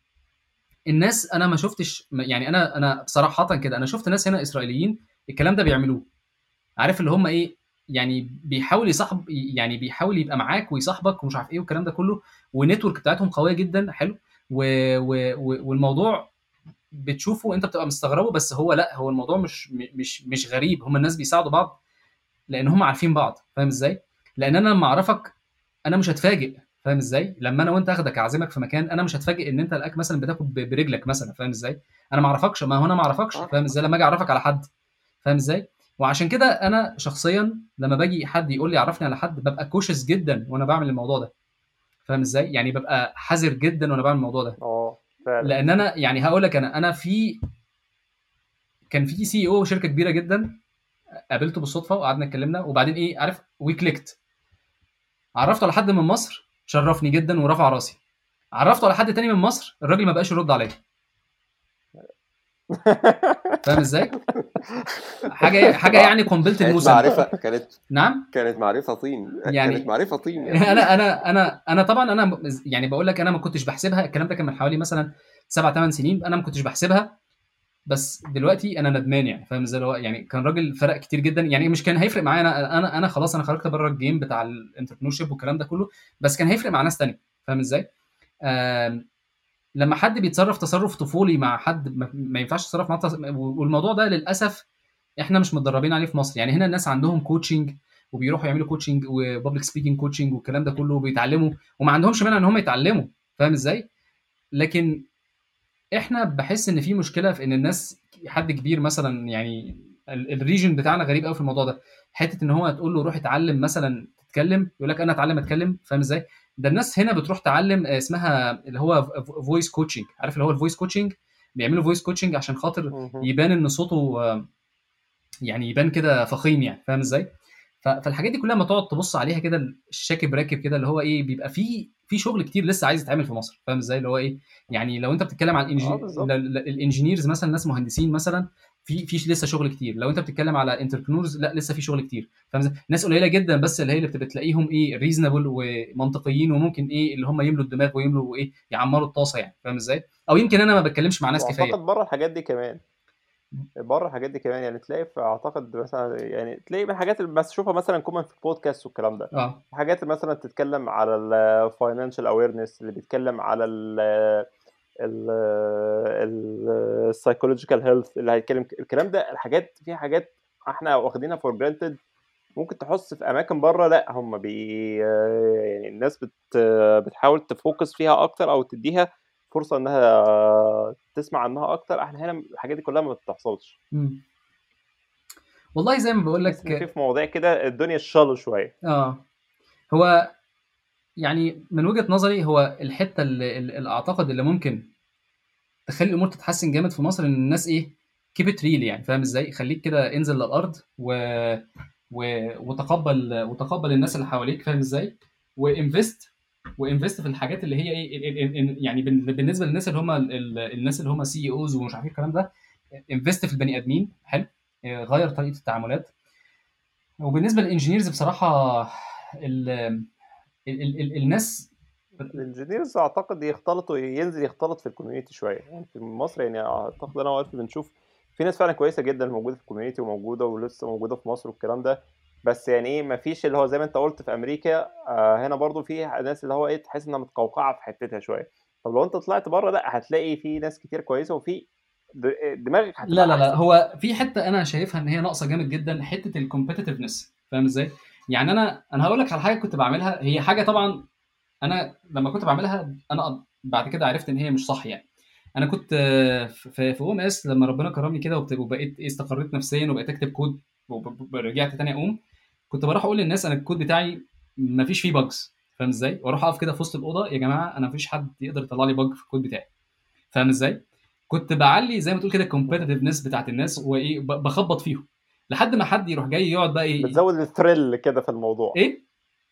الناس انا ما شفتش، يعني انا انا صراحه كده انا شفت ناس هنا اسرائيليين الكلام ده بيعملوه. عارف اللي هم ايه، يعني بيحاول يصاحب، يعني بيحاول يبقى معاك ويصاحبك ومش عارف ايه والكلام ده كله، والنتورك بتاعتهم قويه جدا، حلو. و... و... و... والموضوع بتشوفه انت بتبقى مستغربه، بس هو لا، هو الموضوع مش مش مش غريب. هم الناس بيساعدوا بعض لان هم عارفين بعض، فاهم ازاي؟ لان انا لما اعرفك انا مش هتفاجئ، فاهم ازاي؟ لما انا وانت اخدك اعزمك في مكان، انا مش هتفاجئ ان انت الاكل مثلا بتاكل ب- برجلك مثلا، فاهم ازاي؟ انا ما اعرفكش، ما هو انا ما اعرفكش، صح فاهم ازاي؟ لما اجي اعرفك على حد، فاهم ازاي؟ وعشان كده انا شخصيا لما باجي حد يقول لي عرفني على حد، ببقى كوشس جدا وانا بعمل الموضوع ده، فاهم ازاي؟ يعني ببقى حذر جدا وانا بعمل الموضوع ده. اه فعلا. لان انا يعني هقول لك، انا انا في كان في سي او شركه كبيره جدا قابلته بالصدفه وقعدنا اتكلمنا، وبعدين ايه عارف، وي كليكت. عرفته على حد من مصر شرفني جدا ورفع راسي. عرفته على حد تاني من مصر، الراجل ما بقاش يرد عليا، فاهم ازاي؟ حاجه حاجه يعني قنبله كانت الموسم. معرفة كانت نعم كانت معرفة طين كانت يعني معرفة طين يعني. انا انا انا انا طبعا انا يعني بقول لك انا ما كنتش بحسبها. الكلام ده كان من حوالي مثلا سبع ثمان سنين، انا ما كنتش بحسبها. بس دلوقتي انا ندمان، يعني فاهم ازاي؟ اللي هو يعني كان راجل فرق كتير جدا، يعني مش كان هيفرق معايا انا انا انا خلاص انا خرجت بره الجيم بتاع الانتربرنور شيب والكلام ده كله، بس كان هيفرق مع ناس تانية، فاهم ازاي؟ آم، لما حد بيتصرف تصرف طفولي مع حد ما, ما ينفعش يتصرف مع تص... والموضوع ده للاسف احنا مش متدربين عليه في مصر. يعني هنا الناس عندهم كوتشنج وبيروحوا يعملوا كوتشنج وبابليك سبيكينج كوتشنج والكلام ده كله وبيتعلموا، وما عندهمش مانع ان هم يتعلموا، فاهم ازاي؟ لكن احنا بحس ان في مشكله في ان الناس، حد كبير مثلا يعني ال- الريجن بتاعنا غريب قوي في الموضوع ده. حته ان هو تقول له روح اتعلم مثلا تتكلم يقول لك انا اتعلم اتكلم، فاهم ازاي؟ ده الناس هنا بتروح تعلم آه، اسمها اللي هو فويس كوتشنج، عارف اللي هو الفويس كوتشنج، بيعملوا فويس كوتشنج عشان خاطر مهم. يبان ان صوته آه، يعني يبان كده فخيم يعني، فاهم ازاي؟ ف- فالحاجات دي كلها ما تقعد تبص عليها كده الشاكب راكب كده، اللي هو ايه، بيبقى في في شغل كتير لسه عايز يتعمل في مصر، فاهم ازاي؟ اللي هو ايه، يعني لو انت بتتكلم على اه الإنجي... بالظبط. الانجينيرز مثلا، ناس مهندسين مثلا، في في لسه شغل كتير. لو انت بتتكلم على انتربرنورز، لا لسه في شغل كتير، فاهم ازاي؟ ناس قليله جدا بس اللي هي اللي بتبقى تلاقيهم ايه ريزونبل ومنطقيين، وممكن ايه اللي هم يملوا الدماغ ويملوا ايه يعمروا الطاسه يعني، فاهم ازاي؟ او يمكن انا ما بتكلمش مع ناس واعتقد كفايه. بره الحاجات دي كمان، بره الحاجات دي كمان يعني تلاقي في، اعتقد مثلا يعني تلاقي من الحاجات اللي بس تشوفها مثلا كومن في البودكاست والكلام ده، اه حاجات مثلا بتتكلم على الفاينانشال اويرنس، اللي بيتكلم على ال السايكولوجيكال هيلث، اللي هيتكلم الكلام ده، الحاجات في حاجات احنا واخدينها فور جرانتد، ممكن تحس في اماكن بره لا هم بي يعني الناس بت بتحاول تفوكس فيها اكتر او تديها فرصه انها تسمع عنها اكتر. احنا هنا الحاجات دي كلها ما بتحصلش، مم. والله زي ما بقول تحس ان في لك. في مواضيع كده الدنيا شالو شويه. اه هو يعني من وجهة نظري، هو الحتة اللي, اللي اعتقد اللي ممكن تخلي الامور تتحسن جامد في مصر، ان الناس ايه كيبت ريل يعني، فاهم ازاي؟ خليك كده انزل للارض و... و... وتقبل وتقبل الناس اللي حواليك، فاهم ازاي؟ وانفست وانفست في الحاجات اللي هي ايه ال- ال- ال- يعني بال- بالنسبه للناس اللي هم ال- ال- الناس اللي هم سي اوز ومش عارف ايه الكلام ده، انفست في البني ادمين، حلو. آه، غير طريقه التعاملات. وبالنسبه للانجينيرز بصراحه، ال ال ال ال الناس. الانجينيرز اعتقد يختلطوا، ينزل يختلط في الكوميونتي شويه يعني في مصر، يعني اعتقد انا وقت بنشوف في ناس فعلا كويسه جدا موجوده في الكوميونتي وموجوده ولسه موجوده في مصر والكلام ده، بس يعني ايه ما فيش اللي هو زي ما انت قلت في امريكا. آه هنا برضو في ناس اللي هو ايه تحس انها متقوقعه في حتتها شويه. طب لو انت طلعت بره لا هتلاقي في ناس كتير كويسه، وفي د- دماغك لا هتبقى لا لا، احسن. هو في حته انا شايفها ان هي ناقصه جامد جدا، حته الكومبetitiveness، فاهم ازاي؟ يعني انا انا هقول لك على حاجه كنت بعملها، هي حاجه طبعا انا لما كنت بعملها انا بعد كده عرفت ان هي مش صح يعني. انا كنت آه، في في ام اس لما ربنا كرمني كده وبت- وبقيت إيه، استقريت نفسيا وبقيت اكتب كود ورجعت تاني اقوم. كنت بروح اقول للناس انا الكود بتاعي ما فيش فيه باجز، فاهم ازاي؟ واروح اقف كده في وسط الاوضه، يا جماعه انا ما فيش حد يقدر يطلع لي باج في الكود بتاعي، فاهم ازاي؟ كنت بعلي زي ما تقول كده الكومبetitiveness بتاعت الناس، وايه ب- بخبط فيهم لحد ما حد يروح جاي يقعد بقى ايه. بتزود الثريل كده في الموضوع، ايه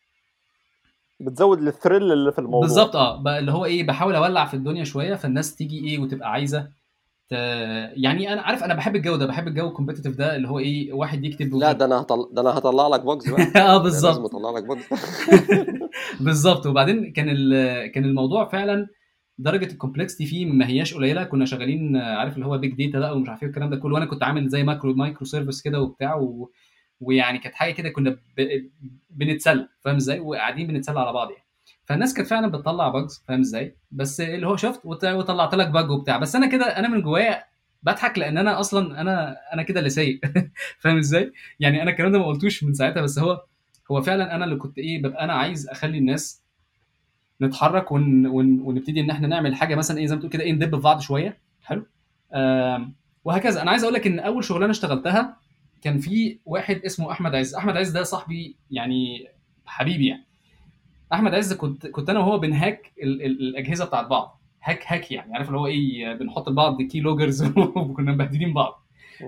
بتزود الثريل اللي في الموضوع. بالظبط، اه بقى اللي هو ايه بحاول اولع في الدنيا شويه، فالناس تيجي ايه وتبقى عايزه ت... يعني انا عارف انا بحب الجو ده، بحب الجو الكومبيتيتيف ده، اللي هو ايه واحد يكتب لا وك... ده انا هطلع ده انا هطلع لك بوكس بقى، اه يعني ده لازم بالظبط. اطلع لك بوكس. بالظبط. وبعدين كان ال... كان الموضوع فعلا درجه الكومبلكسيتي فيه ما هياش قليله. كنا شغالين آه، عارف اللي هو بيج داتا بقى ومش عارف ايه الكلام ده كله، وانا كنت عامل زي مايكرو مايكرو سيرفيس كده وبتاع و... ويعني كانت حاجه كده كنا ب... بنتسلى، فاهم ازاي؟ وقاعدين بنتسلى على بعض يعني. فالناس كانت فعلا بتطلع باجز، فاهم ازاي؟ بس اللي هو شفت وط- وطلعت لك باج وبتاع، بس انا كده انا من جوايا بضحك لان انا اصلا انا انا كده اللي سايق. فاهم ازاي؟ يعني انا الكلام ده ما قلتوش من ساعتها، بس هو هو فعلا انا اللي كنت ايه ببقى انا عايز اخلي الناس نتحرك ون... ون... ونبتدي ان احنا نعمل حاجه مثلا ايه زي ما تقول كده ايه ندب في بعض شويه، حلو. آم، وهكذا. انا عايز اقول لك ان اول شغلانه اشتغلتها كان في واحد اسمه احمد عز. احمد عز ده صاحبي يعني، حبيبي يعني. احمد عز كنت كنت انا وهو بنهاك ال... ال... الاجهزه بتاعت بعض، هاك هاك يعني، عارف اللي هو ايه بنحط لبعض كي لوجرز وكنا مبهدلين بعض.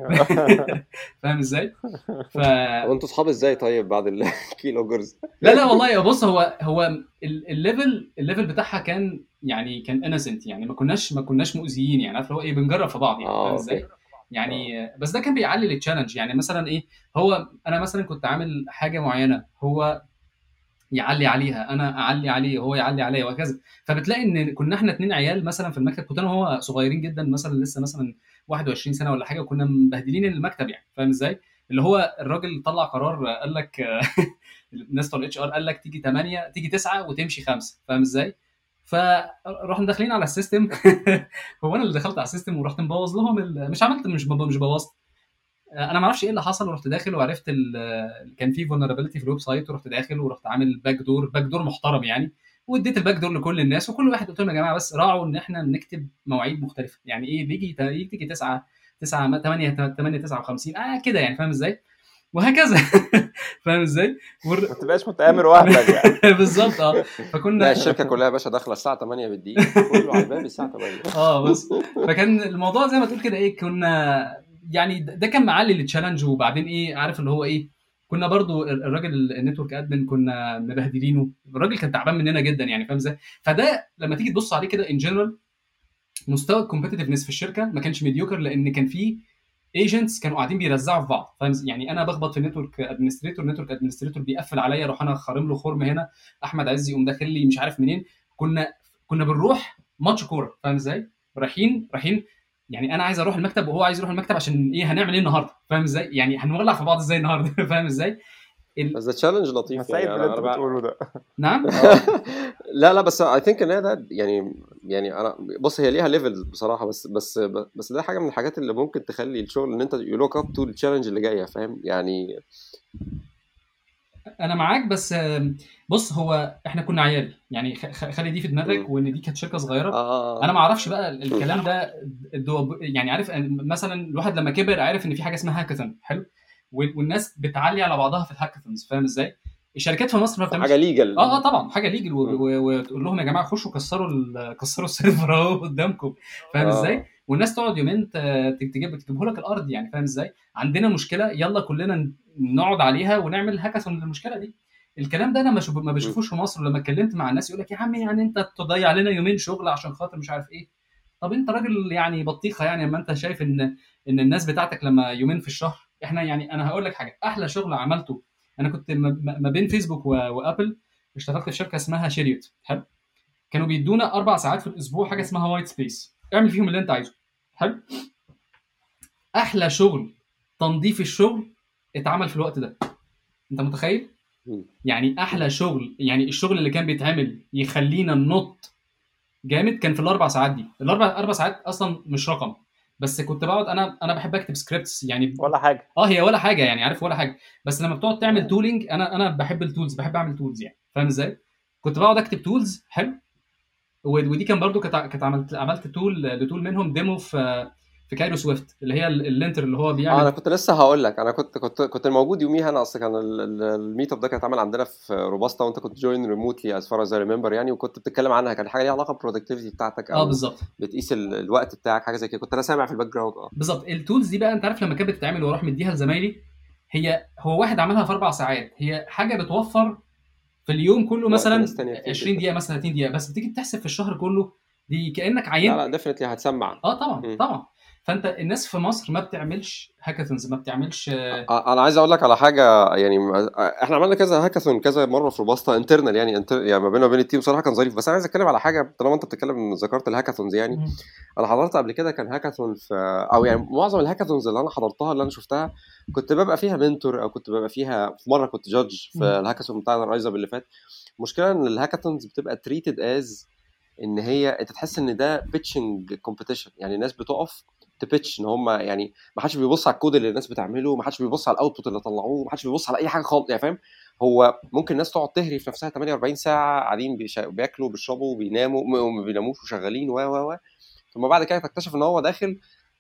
فاهم ازاي؟ ف طب انتوا اصحاب ازاي طيب بعد الكيلو جرز؟ لا لا والله بص، هو هو ال- الليفل الليفل بتاعها كان يعني كان انسنت يعني، ما كناش ما كناش مؤذيين يعني، عارف اللي هو ايه بنجرب في بعض يعني، فاهم اه اوكي. ازاي؟ اه يعني بس ده كان بيعلي التشالنج يعني. مثلا ايه، هو انا مثلا كنت عامل حاجه معينه، هو يعلي عليها، انا اعلي عليه، هو يعلي عليا، وهكذا. فبتلاقي ان كنا احنا اتنين عيال مثلا في المكتب، كنت انا وهو صغيرين جدا مثلا لسه مثلا واحد وعشرين سنه ولا حاجه، وكنا مبهدلين المكتب يعني، فاهم ازاي؟ اللي هو الراجل طلع قرار قال لك الناس بتوع الاتش ار قال لك تيجي تمانية تيجي تسعة وتمشي خمسة، فاهم ازاي؟ فرحنا داخلين على السيستم. هو انا اللي دخلت على السيستم ورحت مبوظ لهم ال... مش عملت مش مش بوظت. انا ما اعرفش ايه اللي حصل، ورحت داخل وعرفت ال... كان في فولنربيلتي في الويب سايت، ورحت داخل ورحت عامل باك دور باك دور محترم يعني. واديت الباك دور لكل الناس، وكل واحد قلت لهم يا جماعه بس راعوا ان احنا نكتب مواعيد مختلفه، يعني ايه بيجي يجي تيجي تسعة تسعة تمانية تمانية تسعة وخمسين اه كده يعني، فاهم ازاي؟ وهكذا. فاهم ازاي؟ ما تبقاش متآمر وحدك يعني. بالظبط اه. لا فكنا الشركه كلها يا باشا داخله الساعه تمانية بالدقيقه، كله على الباب الساعه تمانية. اه بس فكان الموضوع زي ما تقول كده ايه، كنا يعني ده كان معلي للتشالنج. وبعدين ايه عارف اللي هو ايه، كنا برضو الراجل النتورك ادمن كنا مبهدلينه، الراجل كان تعبان مننا جدا يعني فاهم ازاي. فده لما تيجي تبص عليه كده ان جنرال، مستوى الكومبتitiveness في الشركه ما كانش ميديوكر، لان كان في ايجنتس كانوا قاعدين بيرزعوا في بعض فاهم يعني. انا بخبط في النتورك ادمنستريتور، نتورك ادمنستريتور بيقفل عليا، اروح انا خارم له خرم هنا، احمد عز يقوم داخل لي مش عارف منين. كنا كنا بنروح ماتش كوره فاهم ازاي، رايحين رايحين يعني انا عايز اروح المكتب وهو عايز يروح المكتب، عشان ايه هنعمل ايه النهارده فاهم ازاي، يعني هنولع في بعض ازاي النهارده فاهم ازاي ال... بس ده تشالنج لطيف سعيد يعني. باللي انا انت انا بقى... بتقوله ده. نعم اه لا لا بس اي ثينك ان هي ده يعني، يعني انا بص هي ليها ليفلز بصراحه، بس بس بس ده حاجه من الحاجات اللي ممكن تخلي الشغل ان انت يو لوك اب تو التشالنج اللي جايه، فاهم يعني. انا معاك، بس آم، بص هو احنا كنا عيال يعني، خ- خ- خلي دي في دماغك، مم. وان دي كانت شركه صغيره. اه انا ما اعرفش بقى ال- مم. الكلام ده الدو- يعني عارف أن- مثلا الواحد لما كبر عارف ان في حاجه اسمها هاكاثون حلو، وال- والناس بتعلي على بعضها في الهاكاثونز فاهم ازاي. الشركات في مصر ما حاجه بتعملش. ليجل. اه اه طبعا حاجه ليجل، وتقول لهم يا جماعه خشوا كسروا ال- كسروا السيرفر اهو قدامكم فاهم ازاي. اه والناس تقعد يومين ت- تجيب تجيبه لك الارض يعني فاهم ازاي. عندنا مشكله يلا كلنا نقعد عليها ونعمل هاكاثون للمشكله دي. الكلام ده انا ما شوف- ما مم. بشوفوش في مصر. لما اتكلمت مع الناس يقول لك يا عم يعني انت تضيع لنا يومين شغل عشان خاطر مش عارف ايه. طب انت راجل يعني بطيخه يعني، اما انت شايف ان ان الناس بتاعتك لما يومين في الشهر. احنا يعني انا هقول لك حاجه، احلى شغل عملته انا كنت ما ما بين فيسبوك و- وابل، اشتغلت في شركه اسمها شيريوت حلو. كانوا بيدونا اربع ساعات في الاسبوع حاجه اسمها وايت سبيس، اعمل فيهم اللي انت عايزه حلو. احلى شغل تنظيف الشغل اتعمل في الوقت ده، انت متخيل؟ مم. يعني احلى شغل، يعني الشغل اللي كان بيتعمل يخلينا ننط جامد كان في الاربع ساعات دي. الاربع اربع ساعات اصلا مش رقم، بس كنت بقعد انا انا بحب اكتب سكريبتس يعني. ولا حاجه. اه هي ولا حاجه يعني عارف ولا حاجه، بس لما بتقعد تعمل آه. تولينج انا انا بحب التولز، بحب اعمل تولز يعني فاهم ازاي. كنت بقعد اكتب تولز حلو. و- ودي كان برضو كانت كانت عملت عملت تول لتول منهم ديمو في في كايرو سويفت اللي هي ال- اللينتر اللي هو اه انا بيعمل. كنت لسه هقول لك، انا كنت كنت كنت موجود يوميها. انا اصلا كان الميت اب ده كان اتعمل عندنا في روباستا، وانت كنت جوين ريموتلي از فار از ريمبر يعني، وكنت بتتكلم عنها، كان حاجه ليها علاقه بالبرودكتيفيتي بتاعتك اه او بالظبط بتقيس ال- الوقت بتاعك، حاجه زي كده، كنت انا سامع في الباك جراوند. اه بالظبط. التولز دي بقى انت عارف لما كانت بتتعمل واروح مديها لزمايلي، هي هو واحد عملها في اربع ساعات، هي حاجه بتوفر في اليوم كله وقت ناس مثلا تانية كتير عشرين جدا. دقيقه مثلا ثلاثين دقيقه، بس بتيجي تحسب في الشهر كله دي كانك لا عينت. لا ديفنتلي هتسمع. اه طبعا مم. طبعا. فانت الناس في مصر ما بتعملش هاكاثونز، ما بتعملش. آه، انا عايز اقول لك على حاجه يعني، احنا عملنا كذا هاكاثون كذا مره في روباستا انترنال يعني انتر يعني ما بيننا وبين التيم صراحه كان ظريف. بس انا عايز اتكلم على حاجه طالما انت بتتكلم ذكرت الهاكاثونز يعني. مم. انا حضرت قبل كده كان هاكاثون في، او يعني معظم الهاكاثونز اللي انا حضرتها اللي انا شفتها كنت ببقى فيها منتور، او كنت ببقى فيها في مره كنت جادج في مم. الهاكاثون بتاع الرايز اب اللي فات. المشكله ان الهاكاثونز بتبقى تريتد از ان هي انت تحس ان ده بيتشنج كومبيتيشن، يعني الناس بتقف تبيتش ان هم يعني ما حدش بيبص على الكود اللي الناس بتعمله، ما حدش بيبص على الاوتبوت اللي طلعوه، ما حدش بيبص على اي حاجه خالص يعني فاهم. هو ممكن الناس تقعد تهري في نفسها تمانية واربعين ساعه قاعدين بيشا... بياكلوا بيشربوا بيناموا وما بيناموش وشغالين و و و ثم بعد كده تكتشف ان هو داخل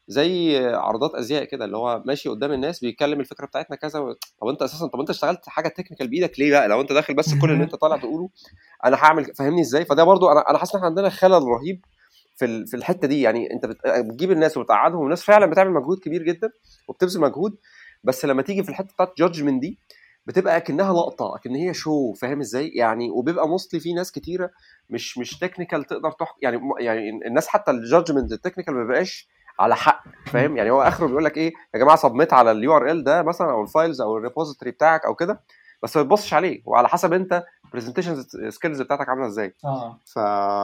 زي عرضات ازياء كده، اللي هو ماشي قدام الناس بيتكلم الفكره بتاعتنا كذا و... طب انت اساسا طب انت اشتغلت حاجه تكنيكال بايدك ليه بقى لو انت داخل بس كل اللي انت طالع تقوله انا هعمل، فاهمني ازاي؟ فده برضو انا انا حاسس ان احنا عندنا خلل رهيب في ال- في الحته دي يعني. انت بت- بتجيب الناس وبتقعدهم، والناس فعلا بتعمل مجهود كبير جدا وبتبذل مجهود، بس لما تيجي في الحته بتاعت جادجمنت دي بتبقى اكنها لقطه، اكن هي شو، فاهم ازاي يعني. وبيبقى موستلي في ناس كتيره مش مش تكنيكال تقدر تحكم يعني، يعني الناس حتى الجادجمنت التكنيكال ما بيبقاش على حق، فاهم يعني. هو اخره بيقول لك ايه يا جماعه سبميت على اليو ار ال ده مثلا او الفايلز او الريبوزيتوري بتاعك او كده، بس ما تبصش عليه، وعلى حسب انت برزنتيشن سكيلز بتاعتك عامله ازاي. اه ف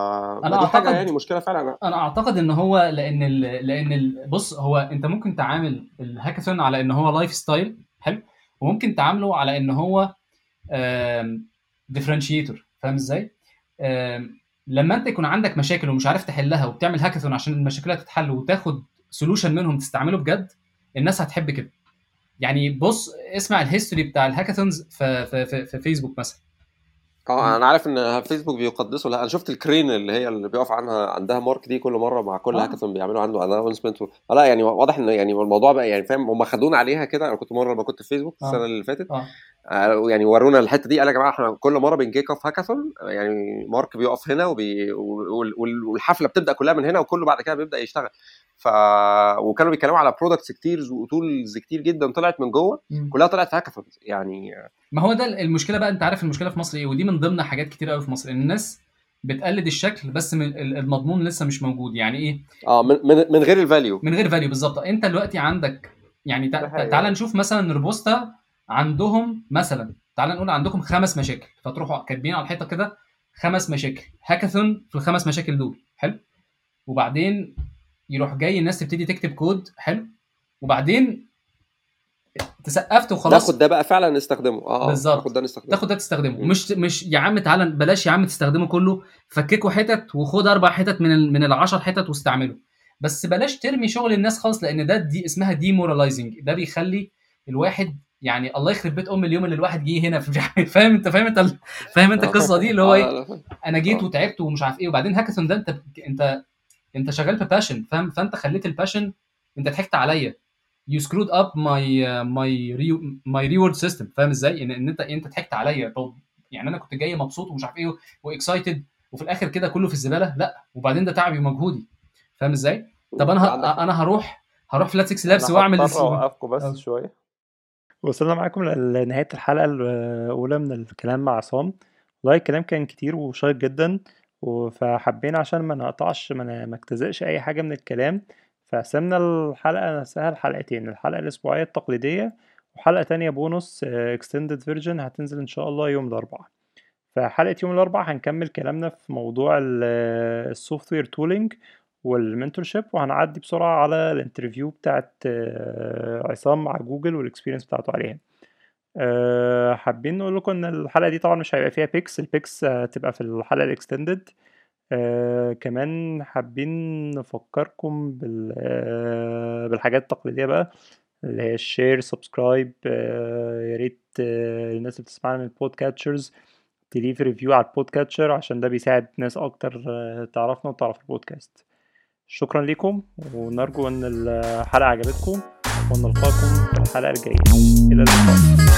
انا دي حاجه اعتقد يعني مشكله فعلا. انا اعتقد ان هو لان ال... لان ال... بص هو انت ممكن تعامل الهاكاثون على ان هو لايف ستايل حلو، وممكن تعامله على ان هو ديفرنشيتور فاهم ازاي. آم، لما انت يكون عندك مشاكل ومش عارف تحلها وبتعمل هاكاثون عشان المشاكل تتحل وتاخد سولوشن منهم تستعمله بجد، الناس هتحب كده. يعني بص اسمع الهيستوري بتاع الهاكاثونز في في في, في فيسبوك مثلا. اه انا عارف ان فيسبوك بيقدسوا. لا انا شفت الكرين اللي هي اللي بيقف عنها عندها مارك دي كل مره مع كل آه. هاكاثون بيعملوا عنده اناونسمنت. لا يعني واضح ان يعني الموضوع بقى يعني فاهم هم خدونا عليها كده. انا كنت مره لما كنت في فيسبوك السنه اه اللي فاتت اه آه، يعني ورونا الحته دي. قال يا جماعه احنا كل مره بنكيك اوف هاكاثون يعني مارك بيقف هنا وبي... وال- وال- والحفله بتبدا كلها من هنا وكله بعد كده بيبدا يشتغل. ف وكانوا بيتكلموا على برودكتس كتير وتولز كتير جدا طلعت من جوه مم. كلها طلعت في هاكاثون يعني. ما هو ده المشكله بقى. انت عارف المشكله في مصر ايه؟ ودي من ضمن حاجات كتير قوي في مصر، ان الناس بتقلد الشكل بس من ال- المضمون لسه مش موجود. يعني ايه؟ اه من من, من غير الفاليو. من غير فاليو بالظبط. انت دلوقتي عندك يعني تع- ده تع- حقيقي. تعال نشوف مثلا روبوستا عندهم مثلا، تعال نقول عندكم خمس مشاكل، فتروحوا كاتبين على الحيطه كده خمس مشاكل، هاكاثون في الخمس مشاكل دول. حلو. وبعدين يروح جاي الناس تبتدي تكتب كود. حلو. وبعدين تسقفت وخلاص. ناخد ده بقى فعلا نستخدمه. اه ناخد بالظبط. ده نستخدمه. تاخد ده تستخدمه. مم. مش مش يا عم تعالى بلاش يا عم تستخدمه كله، فككوا حتت وخد اربع حتت من ال... من العشر حتت واستعمله. بس بلاش ترمي شغل الناس خالص، لان ده دي اسمها ديموراليزنج. ده بيخلي الواحد يعني الله يخرب بيت ام اليوم اللي الواحد جه هنا في فاهم انت فاهم انت فاهم انت القصه دي اللي هو اه ايه؟ لا لا فاهم. انا جيت اه وتعبت ومش عارف ايه. وبعدين هاكاثون ده انت انت انت شغال بباشن، فاهم؟ فانت خليت الباشن، انت ضحكت عليا. you screwed up my uh, my re- my reward system. فاهم ازاي؟ ان, ان انت انت ضحكت عليا. طب يعني انا كنت جاي مبسوط ومش عارف ايه واكسايتد، وفي الاخر كده كله في الزباله. لا وبعدين ده تعبي ومجهودي. فاهم ازاي؟ طب انا عندك حق. ه... انا هروح هروح فلات سكس لابس انا واعمل هضطر الس- اوقفكم بس أه. شويه. وصلنا معاكم لنهاية الحلقة الأولى من الكلام مع عصام. والله الكلام كان كتير وشيق جدا، و- فحبينا عشان ما نقطعش ما ن- ما اجتزئش أي حاجة من الكلام، فقسمنا الحلقة نفسها لحلقتين: الحلقة الأسبوعية التقليدية، وحلقة تانية بونص آه، extended version هتنزل إن شاء الله يوم الأربعاء. فحلقة يوم الأربعاء هنكمل كلامنا في موضوع السوفت وير تولينج والمنتورشيب، وهنعدي بسرعة على الانترفيو بتاعت آه، عصام مع جوجل والاكسبيرينس بتاعته عليها. أه حابين نقول لكم ان الحلقه دي طبعا مش هيبقى فيها بيكس، البيكس هتبقى في الحلقه الاكستندد. أه كمان حابين نفكركم بال أه بالحاجات التقليديه بقى، اللي هي الشير، سبسكرايب. أه يا ريت أه الناس اللي بتسمعنا من البودكاتشرز تليف ريفيو على البودكاتشر، عشان ده بيساعد ناس اكتر أه تعرفنا وتعرف البودكاست. شكرا لكم، ونرجو ان الحلقه عجبتكم، ونلقاكم في الحلقه الجايه. الى اللقاء.